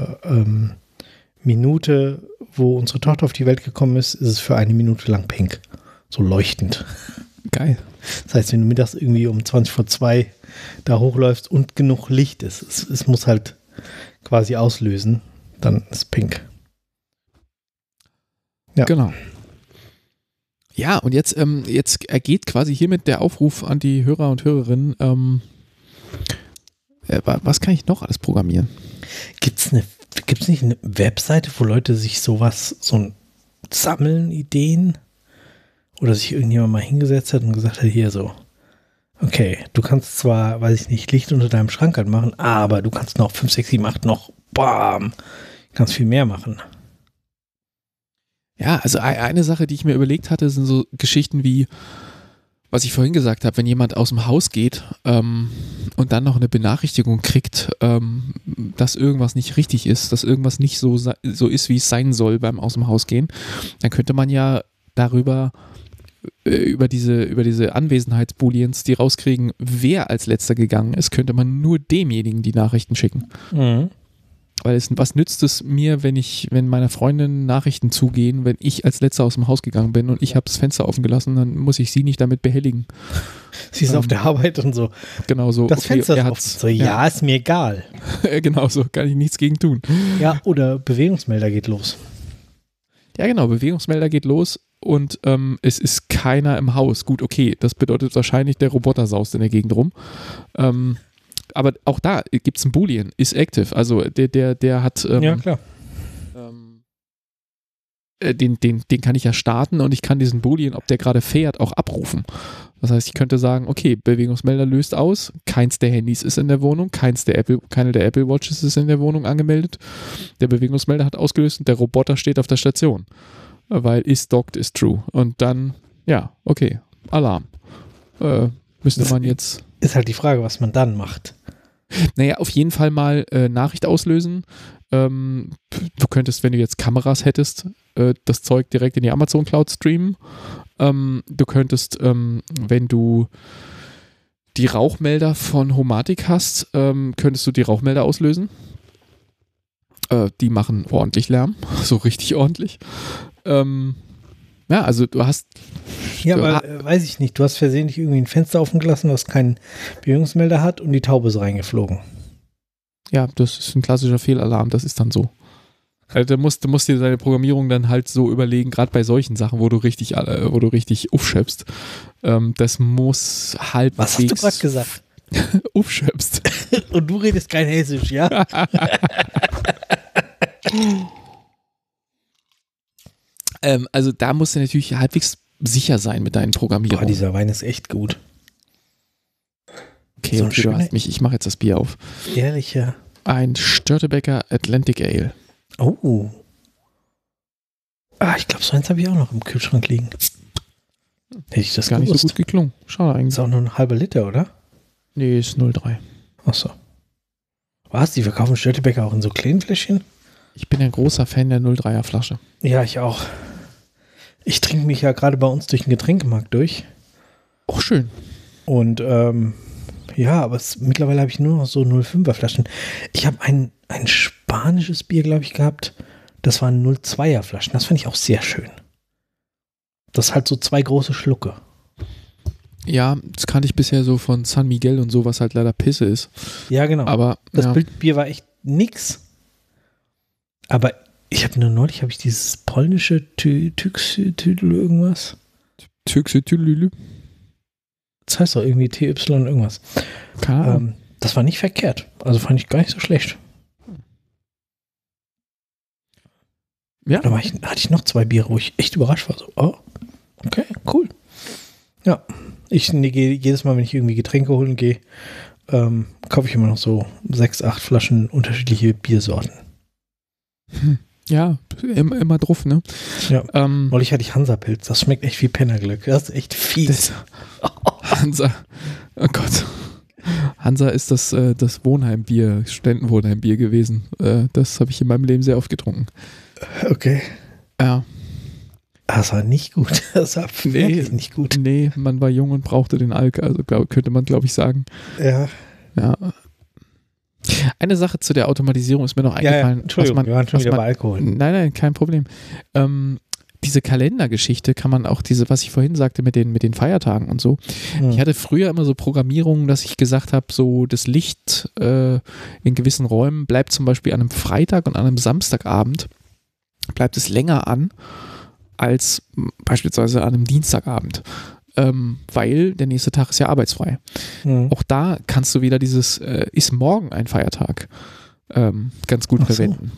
A: Minute, wo unsere Tochter auf die Welt gekommen ist, ist es für 1 Minute lang pink. So leuchtend.
B: Geil.
A: Das heißt, wenn du mittags irgendwie um 20 vor 2 da hochläufst und genug Licht ist, es muss halt quasi auslösen, dann ist pink. Ja.
B: Genau. Ja, und jetzt ergeht quasi hiermit der Aufruf an die Hörer und Hörerinnen, was kann ich noch alles programmieren?
A: Gibt's nicht eine Webseite, wo Leute sich sowas, sammeln, Ideen? Oder sich irgendjemand mal hingesetzt hat und gesagt hat, hier so, okay, du kannst zwar, weiß ich nicht, Licht unter deinem Schrank anmachen, aber du kannst noch 5, 6, 7, 8 noch, bam, ganz viel mehr machen.
B: Ja, also eine Sache, die ich mir überlegt hatte, sind so Geschichten wie, was ich vorhin gesagt habe, wenn jemand aus dem Haus geht und dann noch eine Benachrichtigung kriegt, dass irgendwas nicht richtig ist, dass irgendwas nicht so ist, wie es sein soll beim aus dem Haus gehen, dann könnte man ja über diese Anwesenheitsbooleans, die rauskriegen, wer als letzter gegangen ist, könnte man nur demjenigen die Nachrichten schicken. Weil was nützt es mir, wenn meiner Freundin Nachrichten zugehen, wenn ich als letzter aus dem Haus gegangen bin und ich habe das Fenster offen gelassen, dann muss ich sie nicht damit behelligen.
A: Sie ist auf der Arbeit und so.
B: Genau so.
A: Das Fenster ist offen. So, ja, ist mir egal.
B: Genau so, kann ich nichts gegen tun.
A: Ja, oder Bewegungsmelder geht los.
B: Ja, genau, Bewegungsmelder geht los und es ist keiner im Haus. Gut, okay, das bedeutet wahrscheinlich, der Roboter saust in der Gegend rum. Aber auch da gibt es ein Boolean, is active. Also der hat
A: ja, klar.
B: den kann ich ja starten und ich kann diesen Boolean, ob der gerade fährt, auch abrufen. Das heißt, ich könnte sagen, okay, Bewegungsmelder löst aus, keins der Handys ist in der Wohnung, keine der Apple Watches ist in der Wohnung angemeldet, der Bewegungsmelder hat ausgelöst und der Roboter steht auf der Station, weil is docked is true. Und dann, ja, okay, Alarm. Müsste man jetzt...
A: Ist halt die Frage, was man dann macht.
B: Naja, auf jeden Fall mal Nachricht auslösen. Du könntest, wenn du jetzt Kameras hättest, das Zeug direkt in die Amazon Cloud streamen. Du könntest, wenn du die Rauchmelder von Homatic hast, könntest du die Rauchmelder auslösen. Die machen ordentlich Lärm, so richtig ordentlich. Ja, also du hast...
A: Ja, aber weiß ich nicht, du hast versehentlich irgendwie ein Fenster offen gelassen, was keinen Bewegungsmelder hat und die Taube ist reingeflogen.
B: Ja, das ist ein klassischer Fehlalarm, das ist dann so. Also du musst dir deine Programmierung dann halt so überlegen, gerade bei solchen Sachen, wo du richtig aufschöpfst. Das muss halbwegs...
A: Was hast du gerade gesagt?
B: Aufschöpfst.
A: Und du redest kein Hessisch, ja?
B: Also da musst du natürlich halbwegs sicher sein mit deinen Programmierungen.
A: Boah, dieser Wein ist echt gut.
B: Okay, so du hast mich. Ich mache jetzt das Bier auf.
A: Ehrlicher.
B: Ein Störtebeker Atlantic Ale.
A: Oh. Ich glaube, so eins habe ich auch noch im Kühlschrank liegen. Hätte ich das
B: gar gewusst. Nicht so gut geklungen. Schade eigentlich.
A: Ist auch nur ein halber Liter, oder?
B: Nee, ist 0,3.
A: Achso. Was? Die verkaufen Störtebeker auch in so kleinen Fläschchen?
B: Ich bin ein großer Fan der 0,3er Flasche.
A: Ja, ich auch. Ich trinke mich ja gerade bei uns durch den Getränkemarkt durch.
B: Auch schön.
A: Und ja, aber mittlerweile habe ich nur noch so 0,5er Flaschen. Ich habe ein spanisches Bier, glaube ich, gehabt. Das waren 0,2er Flaschen. Das fand ich auch sehr schön. Das ist halt so 2 große Schlucke.
B: Ja, das kannte ich bisher so von San Miguel und so, was halt leider Pisse ist.
A: Ja, genau.
B: Aber
A: das Bier war echt nix. Aber ich habe neulich dieses polnische Tüxtüdel irgendwas.
B: Tüxtüdel.
A: Das heißt doch irgendwie TY irgendwas. Das war nicht verkehrt. Also fand ich gar nicht so schlecht. Ja. Da hatte ich noch 2 Biere, wo ich echt überrascht war. So, oh, okay, cool. Ja, ich gehe jedes Mal, wenn ich irgendwie Getränke holen gehe, kaufe ich immer noch so 6, 8 Flaschen unterschiedliche Biersorten.
B: Ja, immer drauf, ne?
A: Ja. Neulich hatte ich Hansa-Pilz. Das schmeckt echt wie Pennerglück. Das ist echt fies.
B: Hansa. Oh Gott. Hansa ist das Wohnheimbier, Studentenwohnheimbier gewesen. Das habe ich in meinem Leben sehr oft getrunken.
A: Okay.
B: Ja.
A: Das war nicht gut. Das war wirklich nicht gut.
B: Nee, man war jung und brauchte den Alk. Also könnte man, glaube ich, sagen.
A: Ja.
B: Ja. Eine Sache zu der Automatisierung ist mir noch eingefallen.
A: Ja, Entschuldigung, wir waren schon wieder bei Alkohol.
B: Nein, kein Problem. Diese Kalendergeschichte kann man auch, was ich vorhin sagte mit den Feiertagen und so. Ich hatte früher immer so Programmierungen, dass ich gesagt habe, so das Licht in gewissen Räumen bleibt zum Beispiel an einem Freitag und an einem Samstagabend bleibt es länger an als beispielsweise an einem Dienstagabend. Weil der nächste Tag ist ja arbeitsfrei. Auch da kannst du wieder dieses ist morgen ein Feiertag ganz gut verwenden.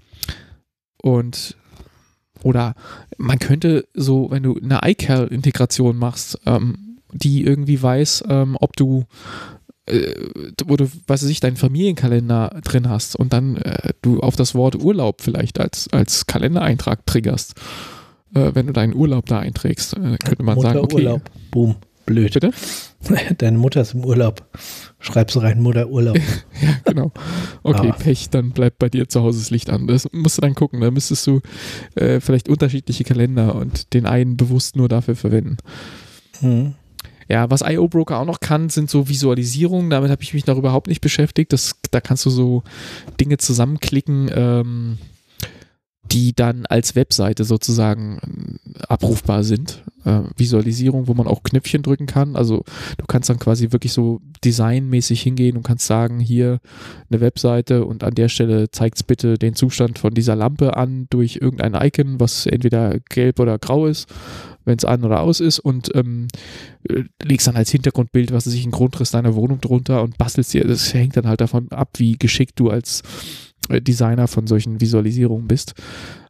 B: Und oder man könnte so, wenn du eine iCal-Integration machst, die irgendwie weiß, ob du wo du, was weiß ich, deinen Familienkalender drin hast und dann du auf das Wort Urlaub vielleicht als Kalendereintrag triggerst. Wenn du deinen Urlaub da einträgst, könnte man sagen, okay.
A: Urlaub, boom, blöd.
B: Bitte?
A: Deine Mutter ist im Urlaub. Schreibst du rein, Mutter Urlaub.
B: Ja, genau. Okay, Pech, dann bleibt bei dir zu Hause das Licht an. Das musst du dann gucken. Da müsstest du vielleicht unterschiedliche Kalender und den einen bewusst nur dafür verwenden. Ja, was IO Broker auch noch kann, sind so Visualisierungen. Damit habe ich mich noch überhaupt nicht beschäftigt. Da kannst du so Dinge zusammenklicken, die dann als Webseite sozusagen abrufbar sind. Visualisierung, wo man auch Knöpfchen drücken kann. Also du kannst dann quasi wirklich so designmäßig hingehen und kannst sagen, hier eine Webseite und an der Stelle zeigt es bitte den Zustand von dieser Lampe an durch irgendein Icon, was entweder gelb oder grau ist, wenn es an oder aus ist und legst dann als Hintergrundbild, was weiß ich, einen Grundriss deiner Wohnung drunter und bastelst dir, das hängt dann halt davon ab, wie geschickt du als Designer von solchen Visualisierungen bist.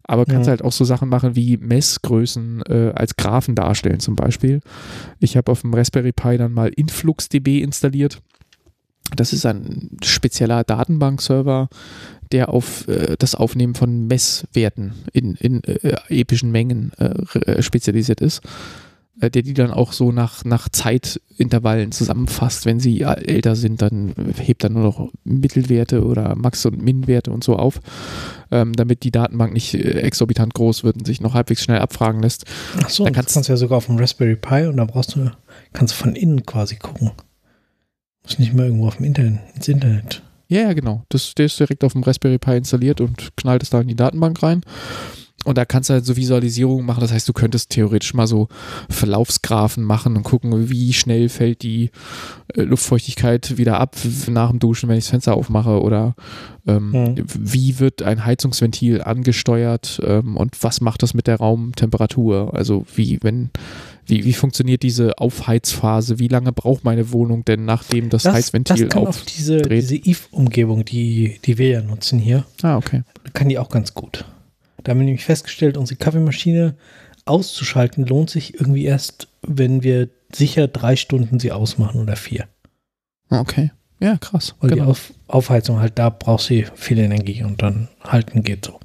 B: Aber kannst halt auch so Sachen machen wie Messgrößen als Graphen darstellen zum Beispiel. Ich habe auf dem Raspberry Pi dann mal InfluxDB installiert. Das ist ein spezieller Datenbankserver, der auf das Aufnehmen von Messwerten in epischen Mengen spezialisiert ist. Der die dann auch so nach Zeitintervallen zusammenfasst. Wenn sie älter sind, dann hebt er nur noch Mittelwerte oder Max- und Min-Werte und so auf, damit die Datenbank nicht exorbitant groß wird und sich noch halbwegs schnell abfragen lässt.
A: Ach so, das kannst du ja sogar auf dem Raspberry Pi und da kannst du von innen quasi gucken. Muss nicht mehr irgendwo auf dem ins Internet.
B: Ja, genau. Der ist direkt auf dem Raspberry Pi installiert und knallt es da in die Datenbank rein. Und da kannst du halt so Visualisierungen machen. Das heißt, du könntest theoretisch mal so Verlaufsgraphen machen und gucken, wie schnell fällt die Luftfeuchtigkeit wieder ab nach dem Duschen, wenn ich das Fenster aufmache. Oder wie wird ein Heizungsventil angesteuert und was macht das mit der Raumtemperatur? Also wie funktioniert diese Aufheizphase? Wie lange braucht meine Wohnung denn, nachdem das Heizventil
A: das kann auf diese Eve-Umgebung, die wir ja nutzen hier.
B: Okay.
A: Kann die auch ganz gut. Da haben wir nämlich festgestellt, unsere Kaffeemaschine auszuschalten lohnt sich irgendwie erst, wenn wir sicher 3 Stunden sie ausmachen oder 4.
B: Okay. Ja, krass.
A: Weil die Aufheizung halt, da braucht sie viel Energie und dann halten geht so.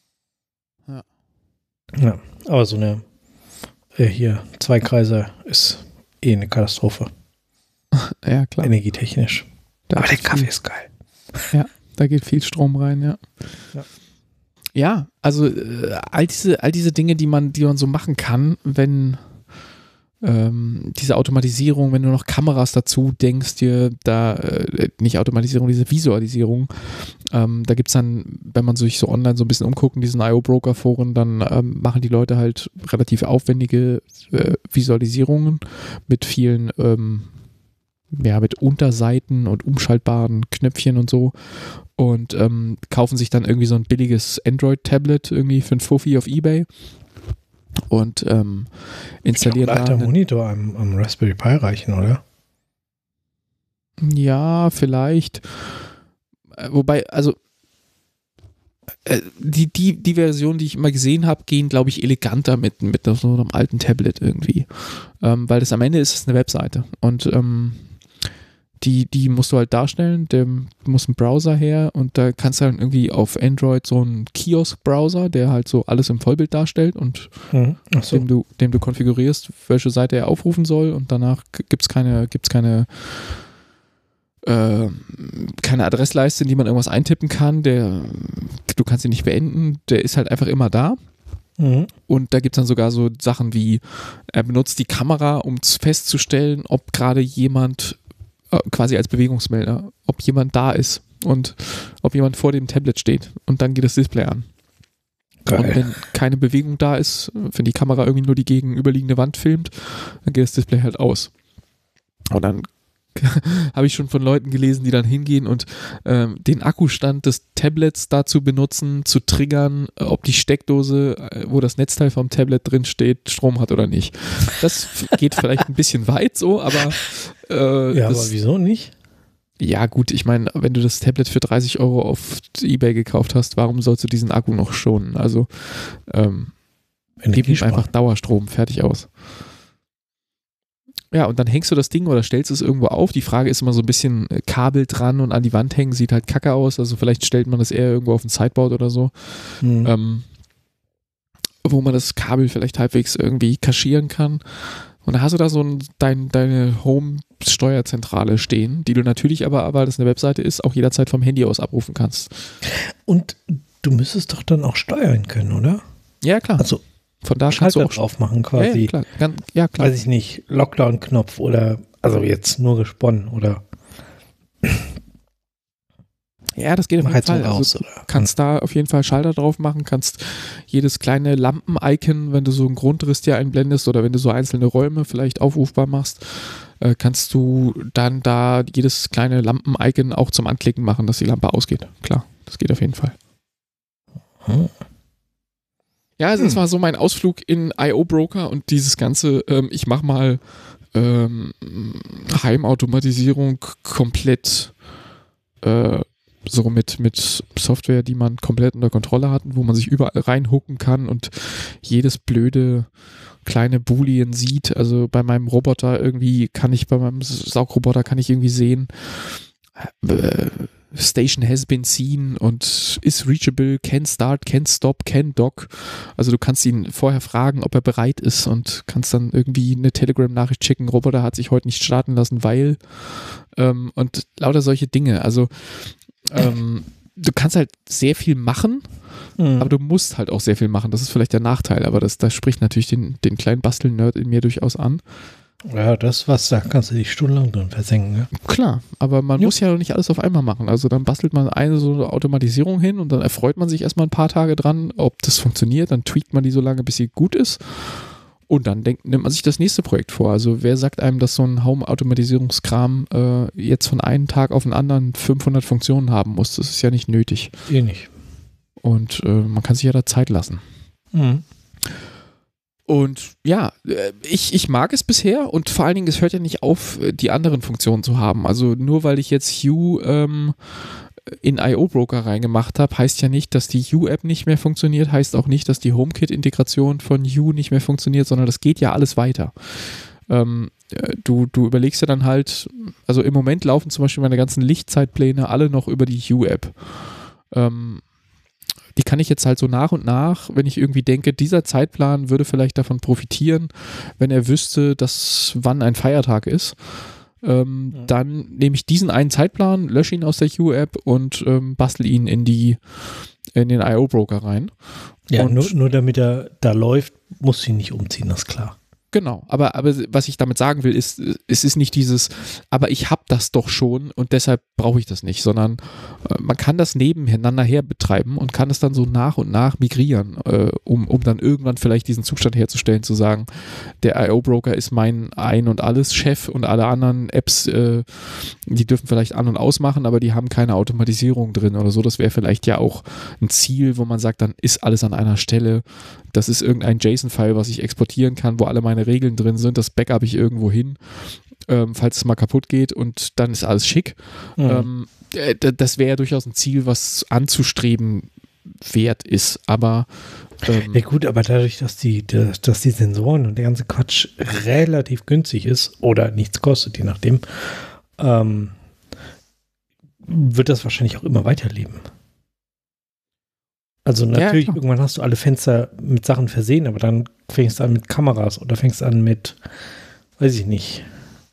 A: Ja, aber so eine hier Zweikreiser ist eine Katastrophe.
B: Ja, klar.
A: Energietechnisch. Aber der Kaffee ist geil.
B: Ja, da geht viel Strom rein, ja. Ja, also all diese Dinge, die man so machen kann, wenn diese Automatisierung, wenn du noch Kameras dazu denkst, dir da, nicht Automatisierung, diese Visualisierung, da gibt es dann, wenn man sich so online so ein bisschen umguckt in diesen IO-Broker-Foren, dann machen die Leute halt relativ aufwendige Visualisierungen mit vielen mit Unterseiten und umschaltbaren Knöpfchen und so und kaufen sich dann irgendwie so ein billiges Android-Tablet irgendwie für ein Fuffi auf eBay und installieren da.
A: Ein Monitor am Raspberry Pi reichen, oder?
B: Ja, vielleicht. Wobei, also die Version, die ich immer gesehen habe, gehen, glaube ich, eleganter mit so einem alten Tablet irgendwie. Weil das am Ende ist es eine Webseite und die musst du halt darstellen, der muss ein Browser her und da kannst du dann irgendwie auf Android so einen Kiosk-Browser, der halt so alles im Vollbild darstellt und dem du konfigurierst, welche Seite er aufrufen soll und danach gibt's keine Adressleiste, in die man irgendwas eintippen kann, du kannst ihn nicht beenden, der ist halt einfach immer da. Und da gibt es dann sogar so Sachen wie, er benutzt die Kamera, um festzustellen, ob gerade jemand quasi als Bewegungsmelder, ob jemand da ist und ob jemand vor dem Tablet steht und dann geht das Display an. Geil. Und wenn keine Bewegung da ist, wenn die Kamera irgendwie nur die gegenüberliegende Wand filmt, dann geht das Display halt aus. Und dann habe ich schon von Leuten gelesen, die dann hingehen und den Akkustand des Tablets dazu benutzen, zu triggern, ob die Steckdose, wo das Netzteil vom Tablet drin steht, Strom hat oder nicht. Das geht vielleicht ein bisschen weit so, aber
A: aber wieso nicht?
B: Ja gut, ich meine, wenn du das Tablet für 30 € auf eBay gekauft hast, warum sollst du diesen Akku noch schonen? Also gib ihm einfach Dauerstrom, fertig aus. Ja, und dann hängst du das Ding oder stellst es irgendwo auf. Die Frage ist immer so ein bisschen Kabel dran und an die Wand hängen, sieht halt kacke aus. Also vielleicht stellt man das eher irgendwo auf ein Sideboard oder so, wo man das Kabel vielleicht halbwegs irgendwie kaschieren kann. Und da hast du da so deine Home-Steuerzentrale stehen, die du natürlich aber, weil das eine Webseite ist, auch jederzeit vom Handy aus abrufen kannst.
A: Und du müsstest doch dann auch steuern können, oder?
B: Ja, klar.
A: Also
B: von da kannst du auch
A: drauf machen quasi.
B: Ja, klar.
A: Weiß ich nicht, Lockdown-Knopf oder, also jetzt nur gesponnen oder.
B: Ja, das geht auf jeden Fall. Also, kannst da auf jeden Fall Schalter drauf machen, kannst jedes kleine Lampen-Icon, wenn du so einen Grundriss dir einblendest oder wenn du so einzelne Räume vielleicht aufrufbar machst, kannst du dann da jedes kleine Lampen-Icon auch zum Anklicken machen, dass die Lampe ausgeht. Klar, das geht auf jeden Fall. Ja, also das war so mein Ausflug in IO-Broker und dieses ganze, ich mach mal Heimautomatisierung komplett so mit Software, die man komplett unter Kontrolle hat, wo man sich überall reinhucken kann und jedes blöde kleine Boolean sieht. Also bei meinem Roboter bei meinem Saugroboter kann ich irgendwie sehen, Station has been seen und is reachable, can start, can stop, can dock. Also du kannst ihn vorher fragen, ob er bereit ist und kannst dann irgendwie eine Telegram-Nachricht schicken, Roboter hat sich heute nicht starten lassen, weil und lauter solche Dinge. Also du kannst halt sehr viel machen, aber du musst halt auch sehr viel machen. Das ist vielleicht der Nachteil, aber das spricht natürlich den kleinen Bastel-Nerd in mir durchaus an.
A: Ja, da kannst du dich stundenlang drin versenken. Ne?
B: Klar, aber man muss ja noch nicht alles auf einmal machen. Also dann bastelt man eine so eine Automatisierung hin und dann erfreut man sich erstmal ein paar Tage dran, ob das funktioniert. Dann tweakt man die so lange, bis sie gut ist. Und dann nimmt man sich das nächste Projekt vor. Also wer sagt einem, dass so ein Home-Automatisierungskram jetzt von einem Tag auf den anderen 500 Funktionen haben muss? Das ist ja nicht nötig.
A: Nicht.
B: Und man kann sich ja da Zeit lassen.
A: Mhm.
B: Und ja, ich mag es bisher und vor allen Dingen, es hört ja nicht auf, die anderen Funktionen zu haben. Also nur weil ich jetzt Hue in IO-Broker reingemacht habe, heißt ja nicht, dass die Hue-App nicht mehr funktioniert, heißt auch nicht, dass die HomeKit-Integration von Hue nicht mehr funktioniert, sondern das geht ja alles weiter. Du überlegst ja dann halt, also im Moment laufen zum Beispiel meine ganzen Lichtzeitpläne alle noch über die Hue-App. Die kann ich jetzt halt so nach und nach, wenn ich irgendwie denke, dieser Zeitplan würde vielleicht davon profitieren, wenn er wüsste, dass wann ein Feiertag ist, dann nehme ich diesen einen Zeitplan, lösche ihn aus der Hue-App und bastel ihn in den IO-Broker rein.
A: Ja, und nur damit er da läuft, muss ich nicht umziehen, das ist klar.
B: Genau, aber was ich damit sagen will, ist, es ist nicht dieses, aber ich habe das doch schon und deshalb brauche ich das nicht, sondern man kann das nebeneinander her betreiben und kann es dann so nach und nach migrieren, um dann irgendwann vielleicht diesen Zustand herzustellen, zu sagen, der IO-Broker ist mein Ein- und Alles-Chef und alle anderen Apps, die dürfen vielleicht an- und ausmachen, aber die haben keine Automatisierung drin oder so. Das wäre vielleicht ja auch ein Ziel, wo man sagt, dann ist alles an einer Stelle. Das ist irgendein JSON-File, was ich exportieren kann, wo alle meine Regeln drin sind. Das Backup ich irgendwo hin, falls es mal kaputt geht und dann ist alles schick. Mhm. Das wäre ja durchaus ein Ziel, was anzustreben wert ist. Aber
A: ja gut, aber dadurch, dass die Sensoren und der ganze Quatsch relativ günstig ist oder nichts kostet, je nachdem, wird das wahrscheinlich auch immer weiterleben. Also natürlich, ja, irgendwann hast du alle Fenster mit Sachen versehen, aber dann fängst du an mit Kameras oder fängst an mit, weiß ich nicht,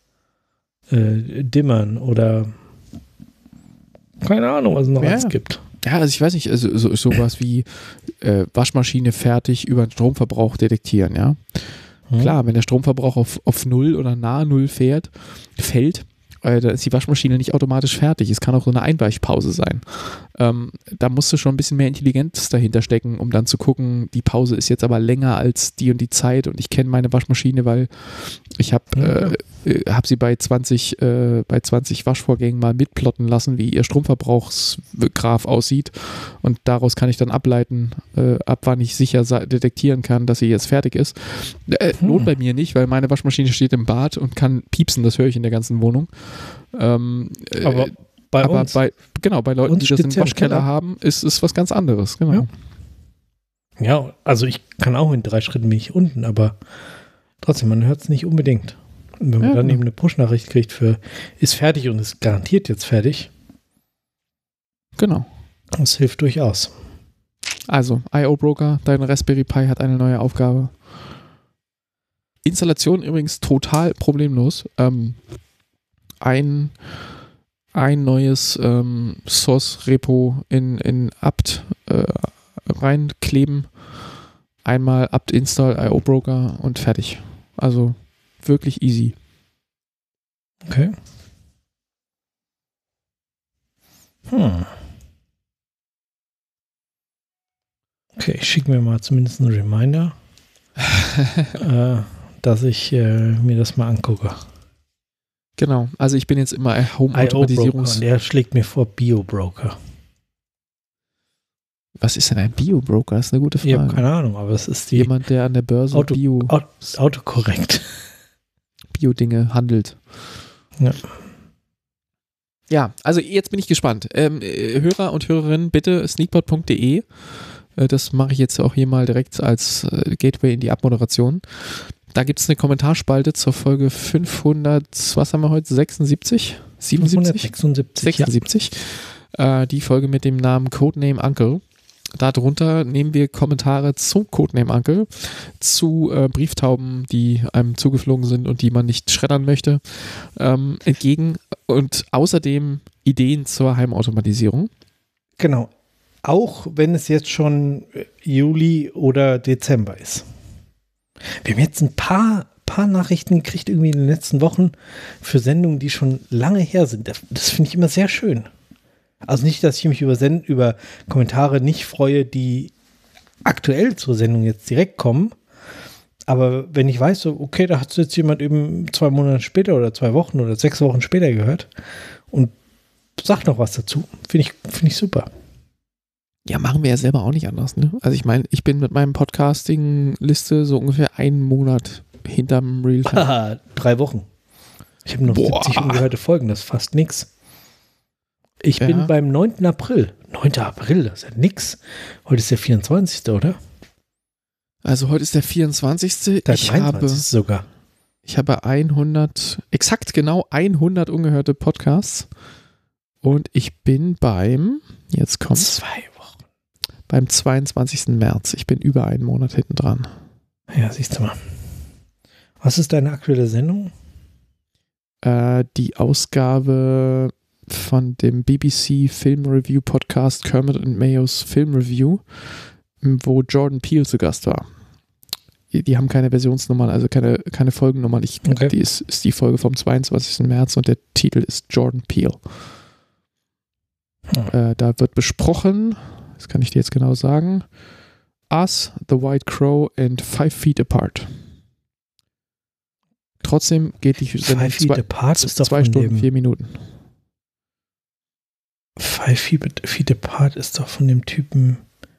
A: Dimmern oder keine Ahnung, was es noch alles gibt.
B: Ja, also ich weiß nicht, also sowas wie Waschmaschine fertig über den Stromverbrauch detektieren, ja. Klar, wenn der Stromverbrauch auf 0 oder nahe 0 fällt, da ist die Waschmaschine nicht automatisch fertig. Es kann auch so eine Einweichpause sein. Da musst du schon ein bisschen mehr Intelligenz dahinter stecken, um dann zu gucken, die Pause ist jetzt aber länger als die und die Zeit und ich kenne meine Waschmaschine, weil ich habe sie bei 20 Waschvorgängen mal mitplotten lassen, wie ihr Stromverbrauchsgraph aussieht und daraus kann ich dann ableiten, ab wann ich sicher detektieren kann, dass sie jetzt fertig ist. Lohnt bei mir nicht, weil meine Waschmaschine steht im Bad und kann piepsen, das höre ich in der ganzen Wohnung.
A: Aber bei
B: Leuten, die das im Waschkeller haben, ist es was ganz anderes. Genau.
A: Ja, also ich kann auch in 3 Schritten bin ich unten, aber trotzdem, man hört es nicht unbedingt. Und wenn man dann eben eine Push-Nachricht kriegt für ist fertig und ist garantiert jetzt fertig.
B: Genau.
A: Das hilft durchaus.
B: Also, IO-Broker, dein Raspberry Pi hat eine neue Aufgabe. Installation übrigens total problemlos. Ein neues Source-Repo in apt reinkleben, einmal apt-install IO-Broker und fertig. Also wirklich easy.
A: Okay. Okay, ich schicke mir mal zumindest einen Reminder, dass ich mir das mal angucke.
B: Genau, also ich bin jetzt immer Home-Automatisierungs...
A: Und der schlägt mir vor Bio-Broker.
B: Was ist denn ein Bio-Broker? Das ist eine gute Frage.
A: Ich habe keine Ahnung, aber es ist
B: jemand, der an der Börse
A: autokorrekt
B: Bio-Dinge handelt.
A: Ja.
B: Ja, also jetzt bin ich gespannt. Hörer und Hörerinnen, bitte sneakpot.de. Das mache ich jetzt auch hier mal direkt als Gateway in die Abmoderation. Da gibt es eine Kommentarspalte zur Folge 500, was haben wir heute, 76? 77? 76. Ja. Die Folge mit dem Namen Codename Uncle. Darunter nehmen wir Kommentare zum Codename Uncle, zu Brieftauben, die einem zugeflogen sind und die man nicht schreddern möchte, entgegen und außerdem Ideen zur Heimautomatisierung.
A: Genau. Auch wenn es jetzt schon Juli oder Dezember ist. Wir haben jetzt ein paar Nachrichten gekriegt, irgendwie in den letzten Wochen für Sendungen, die schon lange her sind. Das finde ich immer sehr schön. Also nicht, dass ich mich über Kommentare nicht freue, die aktuell zur Sendung jetzt direkt kommen. Aber wenn ich weiß, so, okay, da hat jetzt jemand eben 2 Monate später oder 2 Wochen oder 6 Wochen später gehört und sagt noch was dazu, finde ich super.
B: Ja, machen wir ja selber auch nicht anders, ne? Also ich meine, ich bin mit meinem Podcasting-Liste so ungefähr 1 Monat hinterm Realtime.
A: 3 Wochen. Ich habe noch 70 ungehörte Folgen, das ist fast nix. Ich bin beim 9. April. 9. April, das ist ja nix. Heute ist der 24., oder?
B: Also heute ist der 24.
A: Der 23. sogar.
B: Ich habe 100, exakt genau 100 ungehörte Podcasts. Und ich bin jetzt kommt's.
A: 2 Wochen.
B: Beim 22. März. Ich bin über 1 Monat hinten dran.
A: Ja, siehst du mal. Was ist deine aktuelle Sendung?
B: Die Ausgabe von dem BBC Film Review Podcast Kermit and Mayos Film Review, wo Jordan Peele zu Gast war. Die haben keine Versionsnummern, also keine Folgennummern.
A: Okay.
B: Die ist die Folge vom 22. März und der Titel ist Jordan Peele. Da wird besprochen, das kann ich dir jetzt genau sagen, Us, The White Crow and 5 Feet Apart. Trotzdem geht die Sendung 2 Stunden, 4 Minuten.
A: 5 Feet Apart ist doch von dem Typen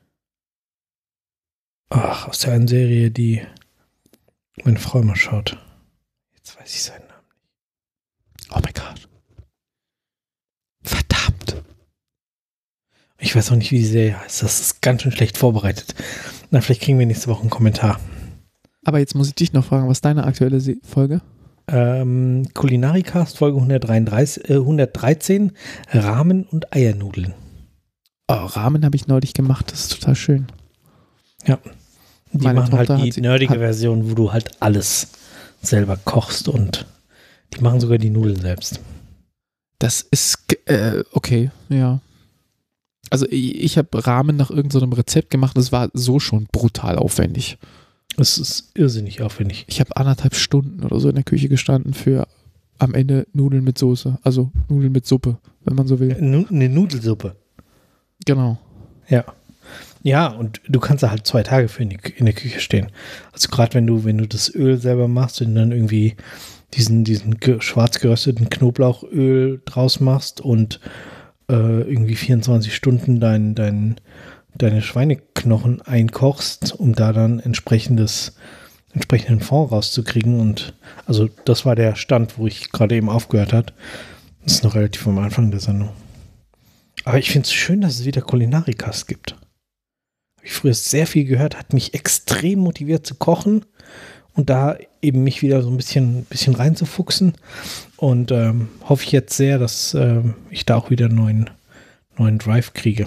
A: aus der einen Serie, die meine Frau immer schaut. Jetzt weiß ich seinen Namen nicht.
B: Oh mein Gott. Verdammt.
A: Ich weiß auch nicht, wie die Serie heißt. Das ist ganz schön schlecht vorbereitet. Na, vielleicht kriegen wir nächste Woche einen Kommentar.
B: Aber jetzt muss ich dich noch fragen, was ist deine aktuelle Folge?
A: Kulinarikast Folge 113, Ramen und Eiernudeln.
B: Oh, Ramen habe ich neulich gemacht, das ist total schön.
A: Ja, die
B: Meine
A: machen
B: Tochter
A: halt die nerdige Version, wo du halt alles selber kochst und die machen sogar die Nudeln selbst.
B: Das ist okay, ja. Also ich habe Ramen nach irgendeinem Rezept gemacht, das war so schon brutal aufwendig.
A: Es ist irrsinnig aufwendig.
B: Ich habe 1,5 Stunden oder so in der Küche gestanden für am Ende Nudeln mit Soße. Also Nudeln mit Suppe, wenn man so will.
A: Eine Nudelsuppe.
B: Genau.
A: Ja. Ja, und du kannst da halt 2 Tage für in der Küche stehen. Also gerade wenn du das Öl selber machst und dann irgendwie diesen schwarz gerösteten Knoblauchöl draus machst und irgendwie 24 Stunden deine Schweineknochen einkochst, um da dann entsprechenden Fond rauszukriegen. Und also das war der Stand, wo ich gerade eben aufgehört habe. Das ist noch relativ am Anfang der Sendung. Aber ich finde es schön, dass es wieder Kulinarikast gibt. Habe ich früher sehr viel gehört, hat mich extrem motiviert zu kochen und da eben mich wieder so ein bisschen reinzufuchsen. Und hoffe ich jetzt sehr, dass ich da auch wieder einen neuen Drive kriege.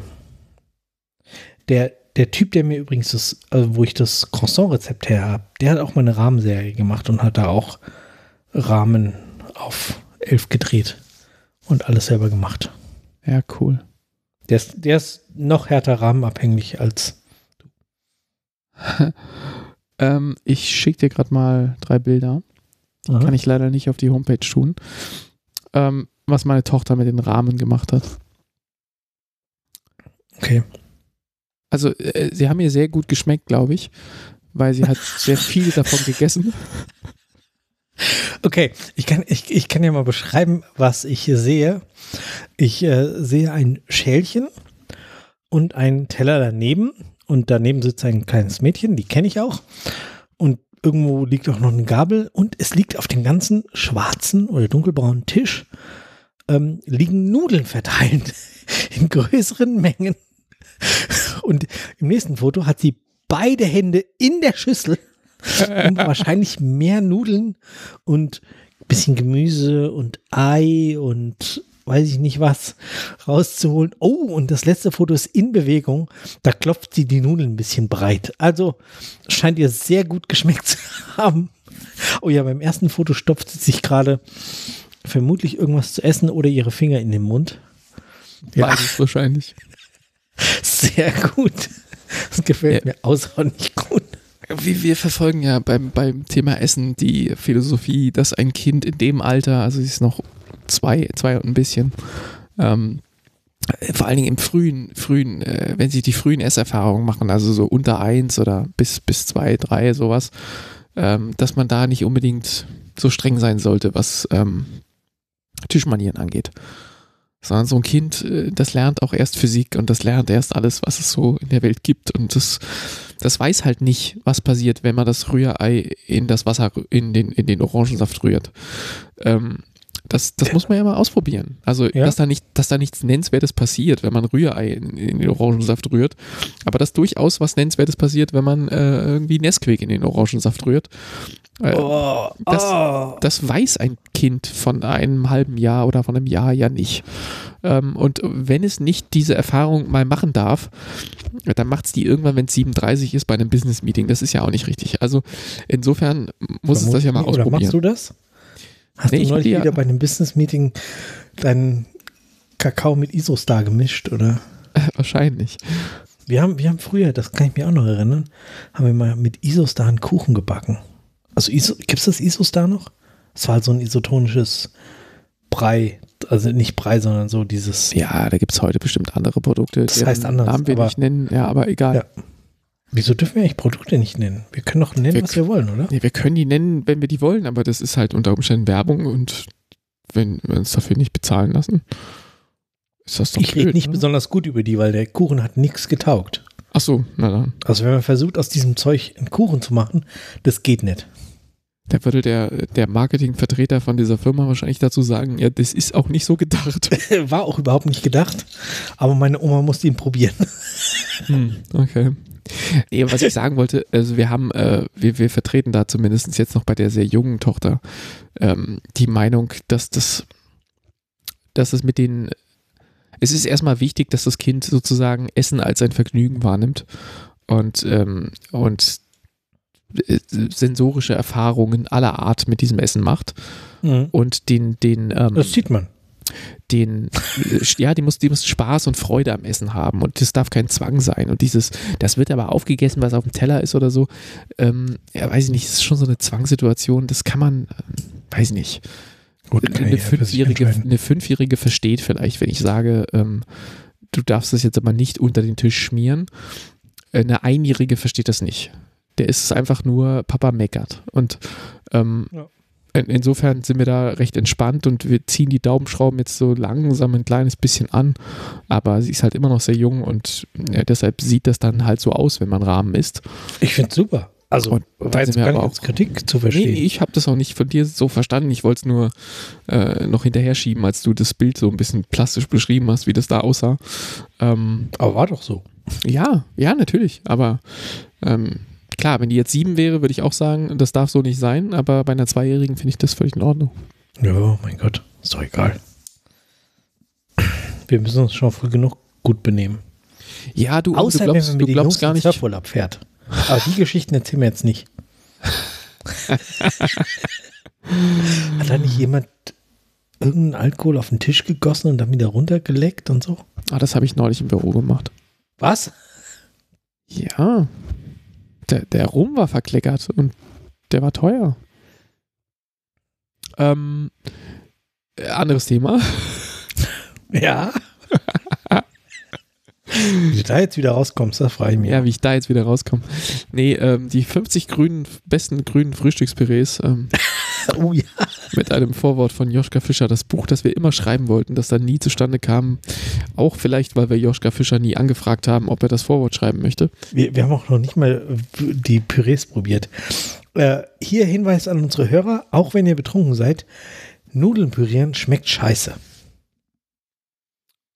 A: Der Typ, der mir übrigens wo ich das Croissant-Rezept her habe, der hat auch mal eine Rahmenserie gemacht und hat da auch Rahmen auf 11 gedreht und alles selber gemacht.
B: Ja, cool.
A: Der ist noch härter rahmenabhängig als
B: du. Ich schicke dir gerade mal 3 Bilder. Die kann ich leider nicht auf die Homepage tun. Was meine Tochter mit den Rahmen gemacht hat.
A: Okay.
B: Also sie haben ihr sehr gut geschmeckt, glaube ich, weil sie hat sehr viel davon gegessen.
A: Okay, ich kann ja mal beschreiben, was ich hier sehe. Ich sehe ein Schälchen und einen Teller daneben und daneben sitzt ein kleines Mädchen, die kenne ich auch. Und irgendwo liegt auch noch eine Gabel und es liegt auf dem ganzen schwarzen oder dunkelbraunen Tisch liegen Nudeln verteilt in größeren Mengen. Und im nächsten Foto hat sie beide Hände in der Schüssel, um wahrscheinlich mehr Nudeln und ein bisschen Gemüse und Ei und weiß ich nicht was rauszuholen. Oh, und das letzte Foto ist in Bewegung. Da klopft sie die Nudeln ein bisschen breit. Also scheint ihr sehr gut geschmeckt zu haben. Oh ja, beim ersten Foto stopft sie sich gerade vermutlich irgendwas zu essen oder ihre Finger in den Mund.
B: Ja, beides wahrscheinlich.
A: Sehr gut. Das gefällt mir außerordentlich gut.
B: Wir verfolgen ja beim Thema Essen die Philosophie, dass ein Kind in dem Alter, also sie ist noch zwei und ein bisschen, vor allen Dingen im frühen, wenn sie die frühen Esserfahrungen machen, also so unter 1 oder bis 2, 3, sowas, dass man da nicht unbedingt so streng sein sollte, was Tischmanieren angeht. Sondern so ein Kind, das lernt auch erst Physik und das lernt erst alles, was es so in der Welt gibt. Und das weiß halt nicht, was passiert, wenn man das Rührei in das Wasser, in den Orangensaft rührt. Das muss man ja mal ausprobieren. Also, ja. dass da nichts Nennenswertes passiert, wenn man Rührei in den Orangensaft rührt. Aber dass durchaus was Nennenswertes passiert, wenn man irgendwie Nesquik in den Orangensaft rührt. Das weiß ein Kind von einem halben Jahr oder von einem Jahr ja nicht. Und wenn es nicht diese Erfahrung mal machen darf, dann macht es die irgendwann, wenn es 37 ist, bei einem Business-Meeting. Das ist ja auch nicht richtig. Also insofern muss es das ja mal ausprobieren.
A: Oder machst du das? Hast du neulich wieder bei einem Business-Meeting deinen Kakao mit Isostar gemischt, oder?
B: Wahrscheinlich.
A: Wir haben früher, das kann ich mir auch noch erinnern, haben wir mal mit Isostar einen Kuchen gebacken. Also gibt es das Isostar noch? Es war halt so ein isotonisches Brei, also nicht Brei, sondern so dieses...
B: Ja, da gibt es heute bestimmt andere Produkte.
A: Das heißt anders.
B: Namen wir nicht nennen, ja, aber egal. Ja.
A: Wieso dürfen wir eigentlich Produkte nicht nennen? Wir können doch nennen, was wir wollen, oder?
B: Nee, wir können die nennen, wenn wir die wollen, aber das ist halt unter Umständen Werbung und wenn wir uns dafür nicht bezahlen lassen, ist das doch blöd.
A: Ich rede nicht besonders gut über die, weil der Kuchen hat nichts getaugt.
B: Ach so, na dann.
A: Also wenn man versucht, aus diesem Zeug einen Kuchen zu machen, das geht nicht.
B: Da würde der Marketingvertreter von dieser Firma wahrscheinlich dazu sagen, ja, das ist auch nicht so gedacht.
A: War auch überhaupt nicht gedacht, aber meine Oma musste ihn probieren.
B: Okay. Nee, was ich sagen wollte, also wir haben, wir vertreten da zumindest jetzt noch bei der sehr jungen Tochter die Meinung, dass es mit den, es ist erstmal wichtig, dass das Kind sozusagen Essen als ein Vergnügen wahrnimmt und sensorische Erfahrungen aller Art mit diesem Essen macht und
A: das sieht man.
B: Die muss Spaß und Freude am Essen haben und das darf kein Zwang sein und das wird aber aufgegessen, was auf dem Teller ist oder so, weiß ich nicht, das ist schon so eine Zwangssituation, das kann man, weiß ich nicht. Gut, eine Fünfjährige versteht vielleicht, wenn ich sage, du darfst das jetzt aber nicht unter den Tisch schmieren. Eine Einjährige versteht das nicht. Der ist es einfach nur, Papa meckert. Und insofern sind wir da recht entspannt und wir ziehen die Daumenschrauben jetzt so langsam ein kleines bisschen an. Aber sie ist halt immer noch sehr jung und deshalb sieht das dann halt so aus, wenn man Rahmen isst.
A: Ich finde es super. Also, da jetzt gar nicht als Kritik zu verstehen.
B: Nee, ich habe das auch nicht von dir so verstanden. Ich wollte es nur noch hinterher schieben, als du das Bild so ein bisschen plastisch beschrieben hast, wie das da aussah.
A: Aber war doch so.
B: Ja, natürlich. Aber klar, wenn die jetzt 7 wäre, würde ich auch sagen, das darf so nicht sein. Aber bei einer 2-Jährigen finde ich das völlig in Ordnung.
A: Ja, mein Gott, ist doch egal. Wir müssen uns schon früh genug gut benehmen.
B: Ja, du
A: glaubst gar nicht.
B: Surfurlaub
A: fährt. Aber die Geschichten erzählen wir jetzt nicht. Hat da nicht jemand irgendeinen Alkohol auf den Tisch gegossen und dann wieder runtergeleckt und so?
B: Das habe ich neulich im Büro gemacht.
A: Was?
B: Ja. Der Rum war verkleckert und der war teuer. Anderes Thema.
A: Ja. Wie du da jetzt wieder rauskommst, das frage ich mich.
B: Ja, wie ich da jetzt wieder rauskomme. Nee, die 50 besten grünen Frühstückspürees
A: oh ja.
B: Mit einem Vorwort von Joschka Fischer, das Buch, das wir immer schreiben wollten, das dann nie zustande kam. Auch vielleicht, weil wir Joschka Fischer nie angefragt haben, ob er das Vorwort schreiben möchte.
A: Wir haben auch noch nicht mal die Pürees probiert. Hier Hinweis an unsere Hörer, auch wenn ihr betrunken seid, Nudeln pürieren schmeckt scheiße.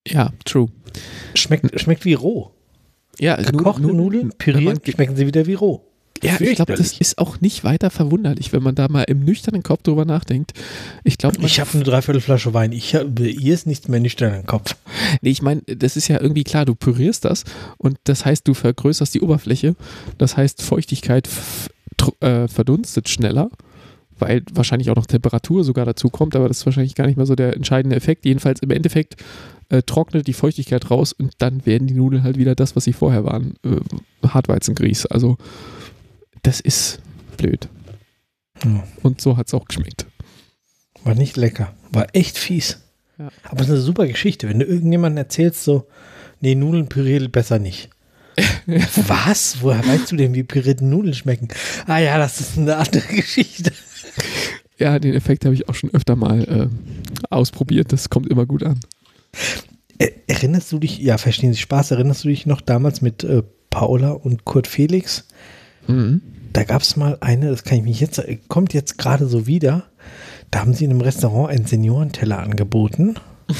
B: Ja, true.
A: Schmeckt wie roh.
B: Ja,
A: Gekochte Nudeln, püriert, schmecken sie wieder wie roh.
B: Ja, ich glaube, das ist auch nicht weiter verwunderlich, wenn man da mal im nüchternen Kopf drüber nachdenkt. Ich habe
A: eine Dreiviertelflasche Wein. Ihr ist nichts mehr nüchtern im Kopf.
B: Nee, ich meine, das ist ja irgendwie klar, du pürierst das und das heißt, du vergrößerst die Oberfläche. Das heißt, Feuchtigkeit verdunstet schneller, weil wahrscheinlich auch noch Temperatur sogar dazu kommt, aber das ist wahrscheinlich gar nicht mal so der entscheidende Effekt. Jedenfalls im Endeffekt trocknet die Feuchtigkeit raus und dann werden die Nudeln halt wieder das, was sie vorher waren. Hartweizengrieß. Also das ist blöd.
A: Ja.
B: Und so hat es auch geschmeckt.
A: War nicht lecker. War echt fies.
B: Ja.
A: Aber es ist eine super Geschichte. Wenn du irgendjemandem erzählst, so, nee, Nudeln püriert besser nicht. Was? Woher weißt du denn, wie pürierte Nudeln schmecken? Ah ja, das ist eine andere Geschichte.
B: Ja, den Effekt habe ich auch schon öfter mal ausprobiert. Das kommt immer gut an.
A: Erinnerst du dich, ja, verstehen Sie Spaß, erinnerst du dich noch damals mit Paula und Kurt Felix?
B: Mhm.
A: Da gab es mal eine, das kann ich mich jetzt, kommt jetzt gerade so wieder, da haben sie in einem Restaurant einen Seniorenteller angeboten.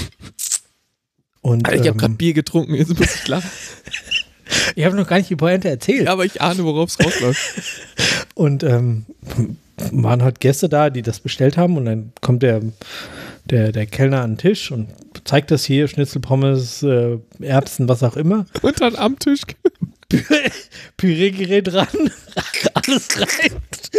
A: Und,
B: ich habe gerade Bier getrunken, jetzt muss ich lachen.
A: Ich habe noch gar nicht die Pointe erzählt.
B: Ja, aber ich ahne, worauf es rausläuft.
A: Und waren halt Gäste da, die das bestellt haben und dann kommt der Kellner an den Tisch und zeigt das hier, Schnitzel, Pommes, Erbsen, was auch immer.
B: Und dann am Tisch
A: Püreegerät ran, alles rein.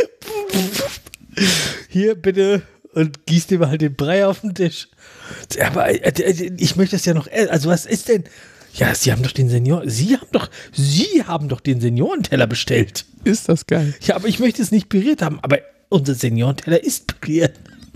A: Hier bitte und gießt ihm halt den Brei auf den Tisch. Aber ich möchte das ja noch, also was ist denn? Ja, Sie haben doch den den Seniorenteller bestellt.
B: Ist das geil.
A: Ja, aber ich möchte es nicht püriert haben, aber unser Seniorenteller ist püriert.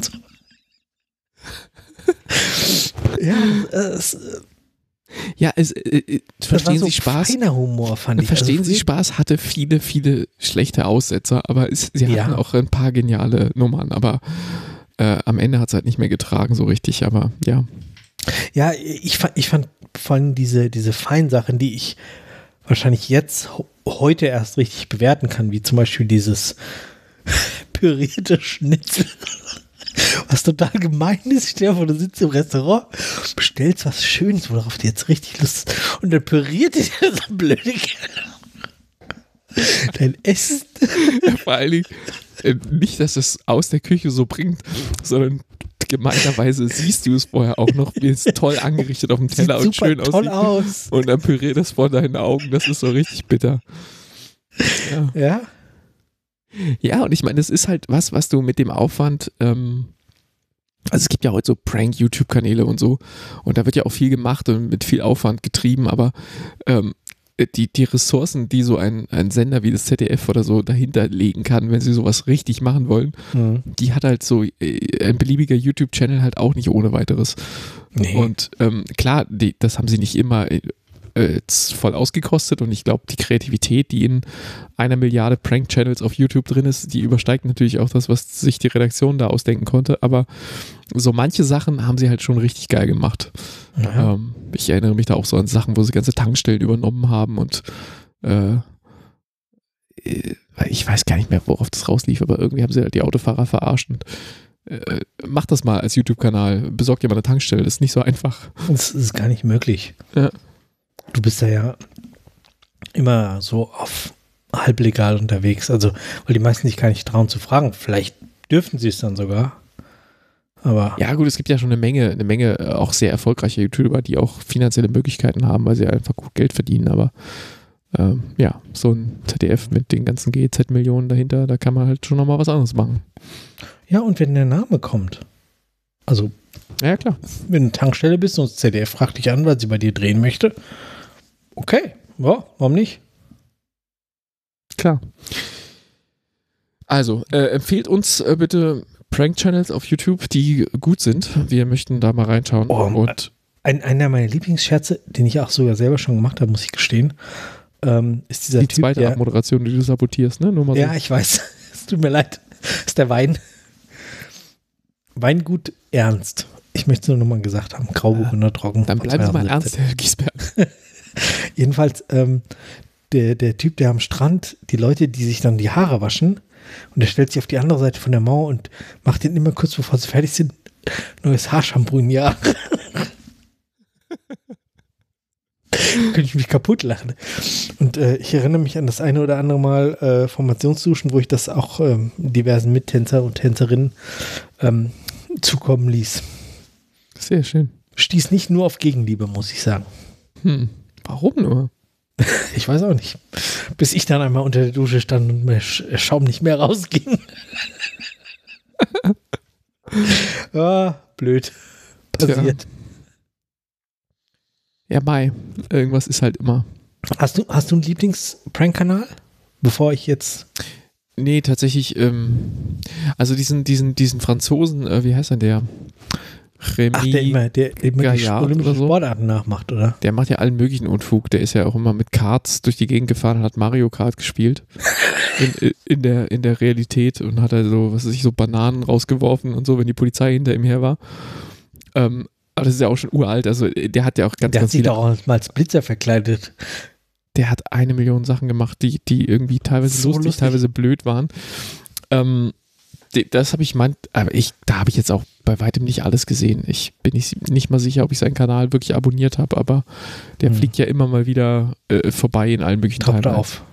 A: Ja,
B: verstehen Sie Spaß?
A: Feiner Humor, fand ich.
B: Verstehen Sie Spaß hatte viele, viele schlechte Aussetzer, aber sie hatten auch ein paar geniale Nummern, aber am Ende hat es halt nicht mehr getragen so richtig, aber ja.
A: Ja, ich fand vor allem diese Feinsachen, die ich wahrscheinlich jetzt heute erst richtig bewerten kann, wie zum Beispiel dieses pürierte Schnitzel. Was total gemein ist, stell dir vor, du sitzt im Restaurant, bestellst was Schönes, worauf du jetzt richtig Lust hast, und dann püriert dir so blöde dein Essen.
B: Vor allen Dingen nicht, dass es aus der Küche so bringt, sondern gemeinerweise siehst du es vorher auch noch, wie es toll angerichtet auf dem Teller und schön
A: toll aus.
B: Und dann püriert es vor deinen Augen, das ist so richtig bitter.
A: Ja?
B: Ja, und ich meine, das ist halt was du mit dem Aufwand, also es gibt ja heute so Prank-YouTube-Kanäle und so und da wird ja auch viel gemacht und mit viel Aufwand getrieben, aber die Ressourcen, die so ein Sender wie das ZDF oder so dahinter legen kann, wenn sie sowas richtig machen wollen, die hat halt so ein beliebiger YouTube-Channel halt auch nicht ohne weiteres. Nee. Und klar, das haben sie nicht immer voll ausgekostet und ich glaube, die Kreativität, die in 1 Milliarde Prank-Channels auf YouTube drin ist, die übersteigt natürlich auch das, was sich die Redaktion da ausdenken konnte, aber so manche Sachen haben sie halt schon richtig geil gemacht. Ja. Ich erinnere mich da auch so an Sachen, wo sie ganze Tankstellen übernommen haben und ich weiß gar nicht mehr, worauf das rauslief, aber irgendwie haben sie halt die Autofahrer verarscht und macht das mal als YouTube-Kanal, besorgt ihr mal eine Tankstelle, das ist nicht so einfach.
A: Das ist gar nicht möglich.
B: Ja.
A: Du bist da ja immer so auf halblegal unterwegs, also weil die meisten sich gar nicht trauen zu fragen. Vielleicht dürften sie es dann sogar. Aber
B: ja gut, es gibt ja schon eine Menge auch sehr erfolgreiche YouTuber, die auch finanzielle Möglichkeiten haben, weil sie einfach gut Geld verdienen, aber ja, so ein ZDF mit den ganzen GEZ-Millionen dahinter, da kann man halt schon nochmal was anderes machen.
A: Ja, und wenn der Name kommt, also
B: ja klar,
A: wenn du eine Tankstelle bist und das ZDF fragt dich an, weil sie bei dir drehen möchte, okay, ja, warum nicht?
B: Klar. Also, empfehlt uns bitte Prank-Channels auf YouTube, die gut sind. Wir möchten da mal reinschauen. Und
A: einer meiner Lieblingsscherze, den ich auch sogar selber schon gemacht habe, muss ich gestehen, ist dieser
B: die
A: Typ,
B: zweite Abmoderation, die du sabotierst, ne? Nur mal
A: ja,
B: so.
A: ich weiß. Es tut mir leid. Das ist der Wein. Weingut Ernst. Ich möchte es nur nochmal gesagt haben. Grauburgunder Trocken.
B: Dann bleiben Sie mal ernst, Herr Giesberg.
A: Jedenfalls, der Typ, der am Strand, die Leute, die sich dann die Haare waschen, und der stellt sich auf die andere Seite von der Mauer und macht den immer kurz bevor sie fertig sind, neues Haarshampoo in die Haare. Könnte ich mich kaputt lachen. Und ich erinnere mich an das eine oder andere Mal Formationsduschen, wo ich das auch diversen Mittänzer und Tänzerinnen zukommen ließ.
B: Sehr schön.
A: Stieß nicht nur auf Gegenliebe, muss ich sagen.
B: Warum nur?
A: Ich weiß auch nicht. Bis ich dann einmal unter der Dusche stand und mir Schaum nicht mehr rausging. Blöd. Passiert.
B: Ja, irgendwas ist halt immer.
A: Hast du einen Lieblings-Prank-Kanal? Bevor ich jetzt...
B: Nee, tatsächlich, also diesen Franzosen, wie heißt denn der? Remy
A: der immer die olympischen Sportarten nachmacht, oder?
B: Der macht ja allen möglichen Unfug. Der ist ja auch immer mit Karts durch die Gegend gefahren und hat Mario Kart gespielt. in der Realität und hat also, was weiß ich, so Bananen rausgeworfen und so, wenn die Polizei hinter ihm her war. Aber das ist ja auch schon uralt. Also der hat ja auch ganz viele... Der hat
A: sich doch auch mal als Blitzer verkleidet.
B: Der hat 1 Million Sachen gemacht, die irgendwie teilweise so lustig, teilweise blöd waren. Das habe ich aber da habe ich jetzt auch bei weitem nicht alles gesehen. Ich bin nicht mal sicher, ob ich seinen Kanal wirklich abonniert habe, aber der fliegt ja immer mal wieder vorbei in allen möglichen
A: Taucht auf.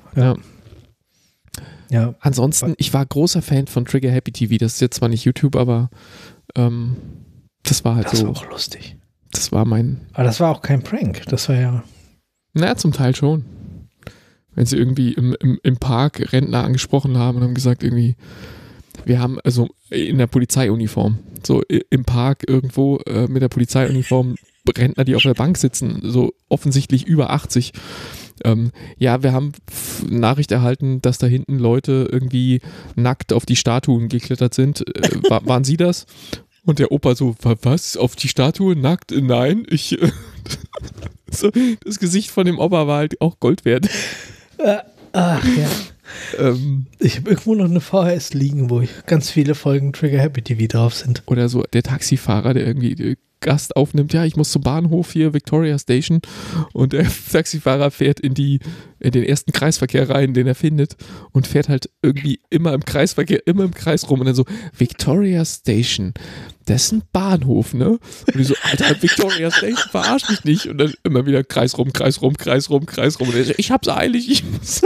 A: Ja.
B: Ansonsten, ich war großer Fan von Trigger Happy TV. Das ist jetzt zwar nicht YouTube, aber das war halt so.
A: Das war auch lustig.
B: Das war
A: Aber das war auch kein Prank. Das war ja...
B: Naja, zum Teil schon. Wenn sie irgendwie im Park Rentner angesprochen haben und haben gesagt, irgendwie, wir haben also in der Polizeiuniform, so im Park irgendwo mit der Polizeiuniform Rentner, die auf der Bank sitzen, so offensichtlich über 80. Ja, wir haben Nachricht erhalten, dass da hinten Leute irgendwie nackt auf die Statuen geklettert sind. Waren Sie das? Und der Opa so, was? Auf die Statue nackt? Nein, so, das Gesicht von dem Opa war halt auch Gold wert.
A: Ja. Ich habe irgendwo noch eine VHS liegen, wo ganz viele Folgen Trigger Happy TV drauf sind.
B: Oder so der Taxifahrer, der irgendwie Gast aufnimmt, ja, ich muss zum Bahnhof hier, Victoria Station, und der Taxifahrer fährt in den ersten Kreisverkehr rein, den er findet, und fährt halt irgendwie immer im Kreisverkehr, immer im Kreis rum und dann so, Victoria Station, das ist ein Bahnhof, ne? Und die so, Alter, Victoria Station, verarsch mich nicht. Und dann immer wieder Kreis rum, Kreis rum, Kreis rum, Kreis rum. Und er so, ich hab's eilig, ich muss.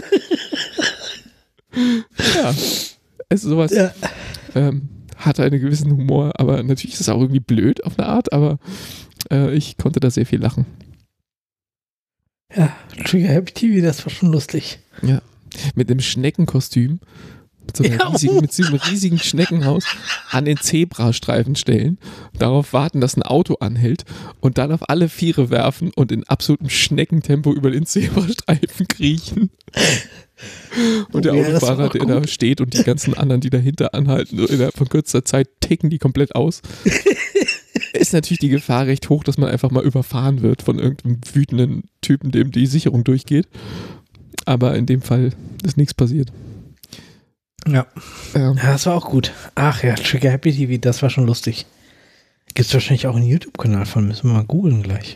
B: Ja, also sowas. Ja. Hat einen gewissen Humor, aber natürlich ist es auch irgendwie blöd auf eine Art, aber ich konnte da sehr viel lachen.
A: Ja, Trigger Happy TV, das war schon lustig.
B: Ja, mit einem Schneckenkostüm, mit diesem riesigen Schneckenhaus an den Zebrastreifen stellen, darauf warten, dass ein Auto anhält und dann auf alle Viere werfen und in absolutem Schneckentempo über den Zebrastreifen kriechen. Und der Autofahrer, der da steht und die ganzen anderen, die dahinter anhalten, so innerhalb von kürzester Zeit ticken die komplett aus. Ist natürlich die Gefahr recht hoch, dass man einfach mal überfahren wird von irgendeinem wütenden Typen, dem die Sicherung durchgeht. Aber in dem Fall ist nichts passiert.
A: Ja. Ja, das war auch gut. Ach ja, Trigger Happy TV, das war schon lustig. Gibt es wahrscheinlich auch einen YouTube-Kanal von, müssen wir mal googeln gleich.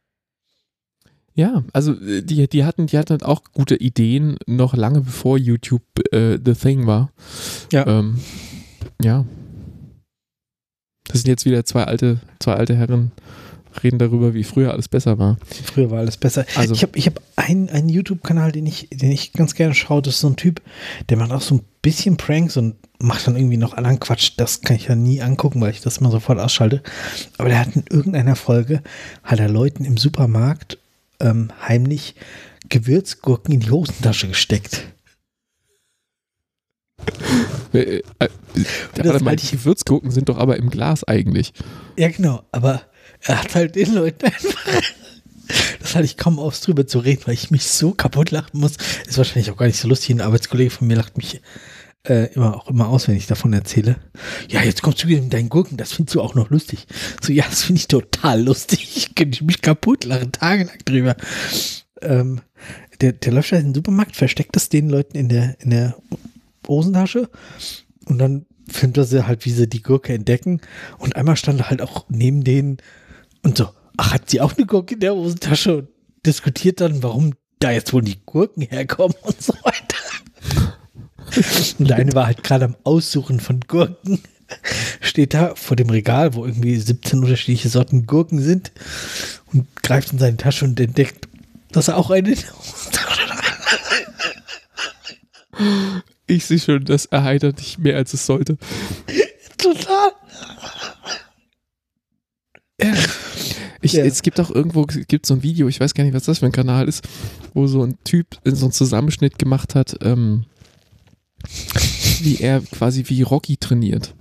B: Ja, also die hatten halt auch gute Ideen, noch lange bevor YouTube the thing war.
A: Ja.
B: Ja. Das sind jetzt wieder zwei alte Herren, reden darüber, wie früher alles besser war.
A: Früher war alles besser. Also, ich hab einen YouTube-Kanal, den ich ganz gerne schaue. Das ist so ein Typ, der macht auch so ein bisschen Pranks und macht dann irgendwie noch anderen Quatsch. Das kann ich ja nie angucken, weil ich das mal sofort ausschalte. Aber der hat in irgendeiner Folge, hat er Leuten im Supermarkt heimlich Gewürzgurken in die Hosentasche gesteckt.
B: Die Gewürzgurken sind doch aber im Glas eigentlich.
A: Ja, genau, aber er hat halt den Leuten einfach, das hatte ich kaum aus drüber zu reden, weil ich mich so kaputt lachen muss. Ist wahrscheinlich auch gar nicht so lustig. Ein Arbeitskollege von mir lacht mich immer aus, wenn ich davon erzähle. Ja, jetzt kommst du wieder mit deinen Gurken, das findest du auch noch lustig. So, ja, das finde ich total lustig. Ich könnte mich kaputt lachen, tagelang drüber. Der läuft halt in den Supermarkt, versteckt das den Leuten in der Hosentasche und dann filmt er sie halt, wie sie die Gurke entdecken, und einmal stand er halt auch neben denen und so, ach, hat sie auch eine Gurke in der Hosentasche, und diskutiert dann, warum da jetzt wohl die Gurken herkommen und so weiter. Und der eine war halt gerade am Aussuchen von Gurken, steht da vor dem Regal, wo irgendwie 17 unterschiedliche Sorten Gurken sind, und greift in seine Tasche und entdeckt Dass er auch eine.
B: Ich sehe schon, das erheitert dich mehr, als es sollte.
A: Total.
B: Ja. Es gibt auch irgendwo so ein Video, ich weiß gar nicht, was das für ein Kanal ist, wo so ein Typ so einen Zusammenschnitt gemacht hat, wie er quasi wie Rocky trainiert.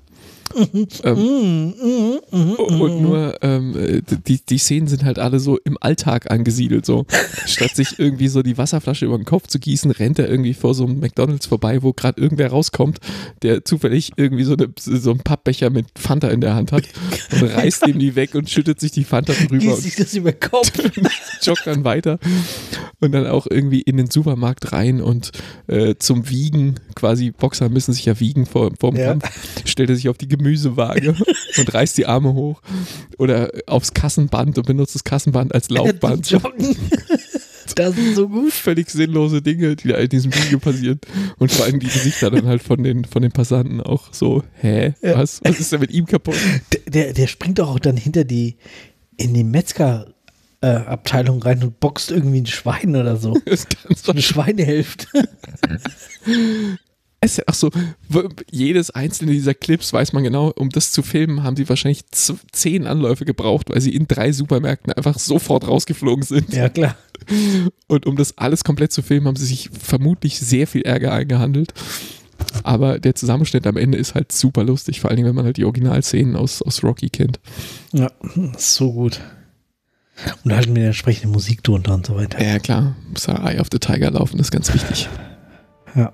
B: Und nur die Szenen sind halt alle so im Alltag angesiedelt. So. Statt sich irgendwie so die Wasserflasche über den Kopf zu gießen, rennt er irgendwie vor so einem McDonald's vorbei, wo gerade irgendwer rauskommt, der zufällig irgendwie so einen Pappbecher mit Fanta in der Hand hat und reißt ihm die weg und schüttet sich die Fanta drüber.
A: Gießt sich das über den Kopf.
B: Joggt dann weiter und dann auch irgendwie in den Supermarkt rein und zum Wiegen, quasi Boxer müssen sich ja wiegen vor dem Kampf, stellt er sich auf die Gemüsewaage und reißt die Arme hoch oder aufs Kassenband und benutzt das Kassenband als Laufband.
A: Das ist so gut.
B: Völlig sinnlose Dinge, die da in diesem Video passieren. Und vor allem die Gesichter dann halt von den Passanten auch so, was ist denn mit ihm kaputt?
A: Der springt doch auch dann in die Metzger-Abteilung rein und boxt irgendwie ein Schwein oder so. So eine Schweinehälfte.
B: Es ist ja auch so, jedes einzelne dieser Clips weiß man genau, um das zu filmen, haben sie wahrscheinlich 10 Anläufe gebraucht, weil sie in 3 Supermärkten einfach sofort rausgeflogen sind.
A: Ja, klar.
B: Und um das alles komplett zu filmen, haben sie sich vermutlich sehr viel Ärger eingehandelt. Aber der Zusammenschnitt am Ende ist halt super lustig, vor allen Dingen, wenn man halt die Originalszenen aus Rocky kennt.
A: Ja, das ist so gut. Und halt mit der entsprechenden Musik drunter und so weiter.
B: Ja, klar. Muss ja Eye of the Tiger laufen, das ist ganz wichtig.
A: Ja.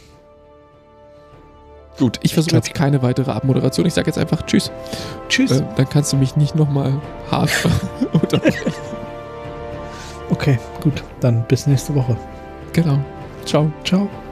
B: Gut, ich versuche jetzt keine weitere Abmoderation. Ich sage jetzt einfach Tschüss.
A: Tschüss.
B: Dann kannst du mich nicht nochmal hart unterbrechen.
A: Okay, gut. Dann bis nächste Woche.
B: Genau. Ciao.
A: Ciao.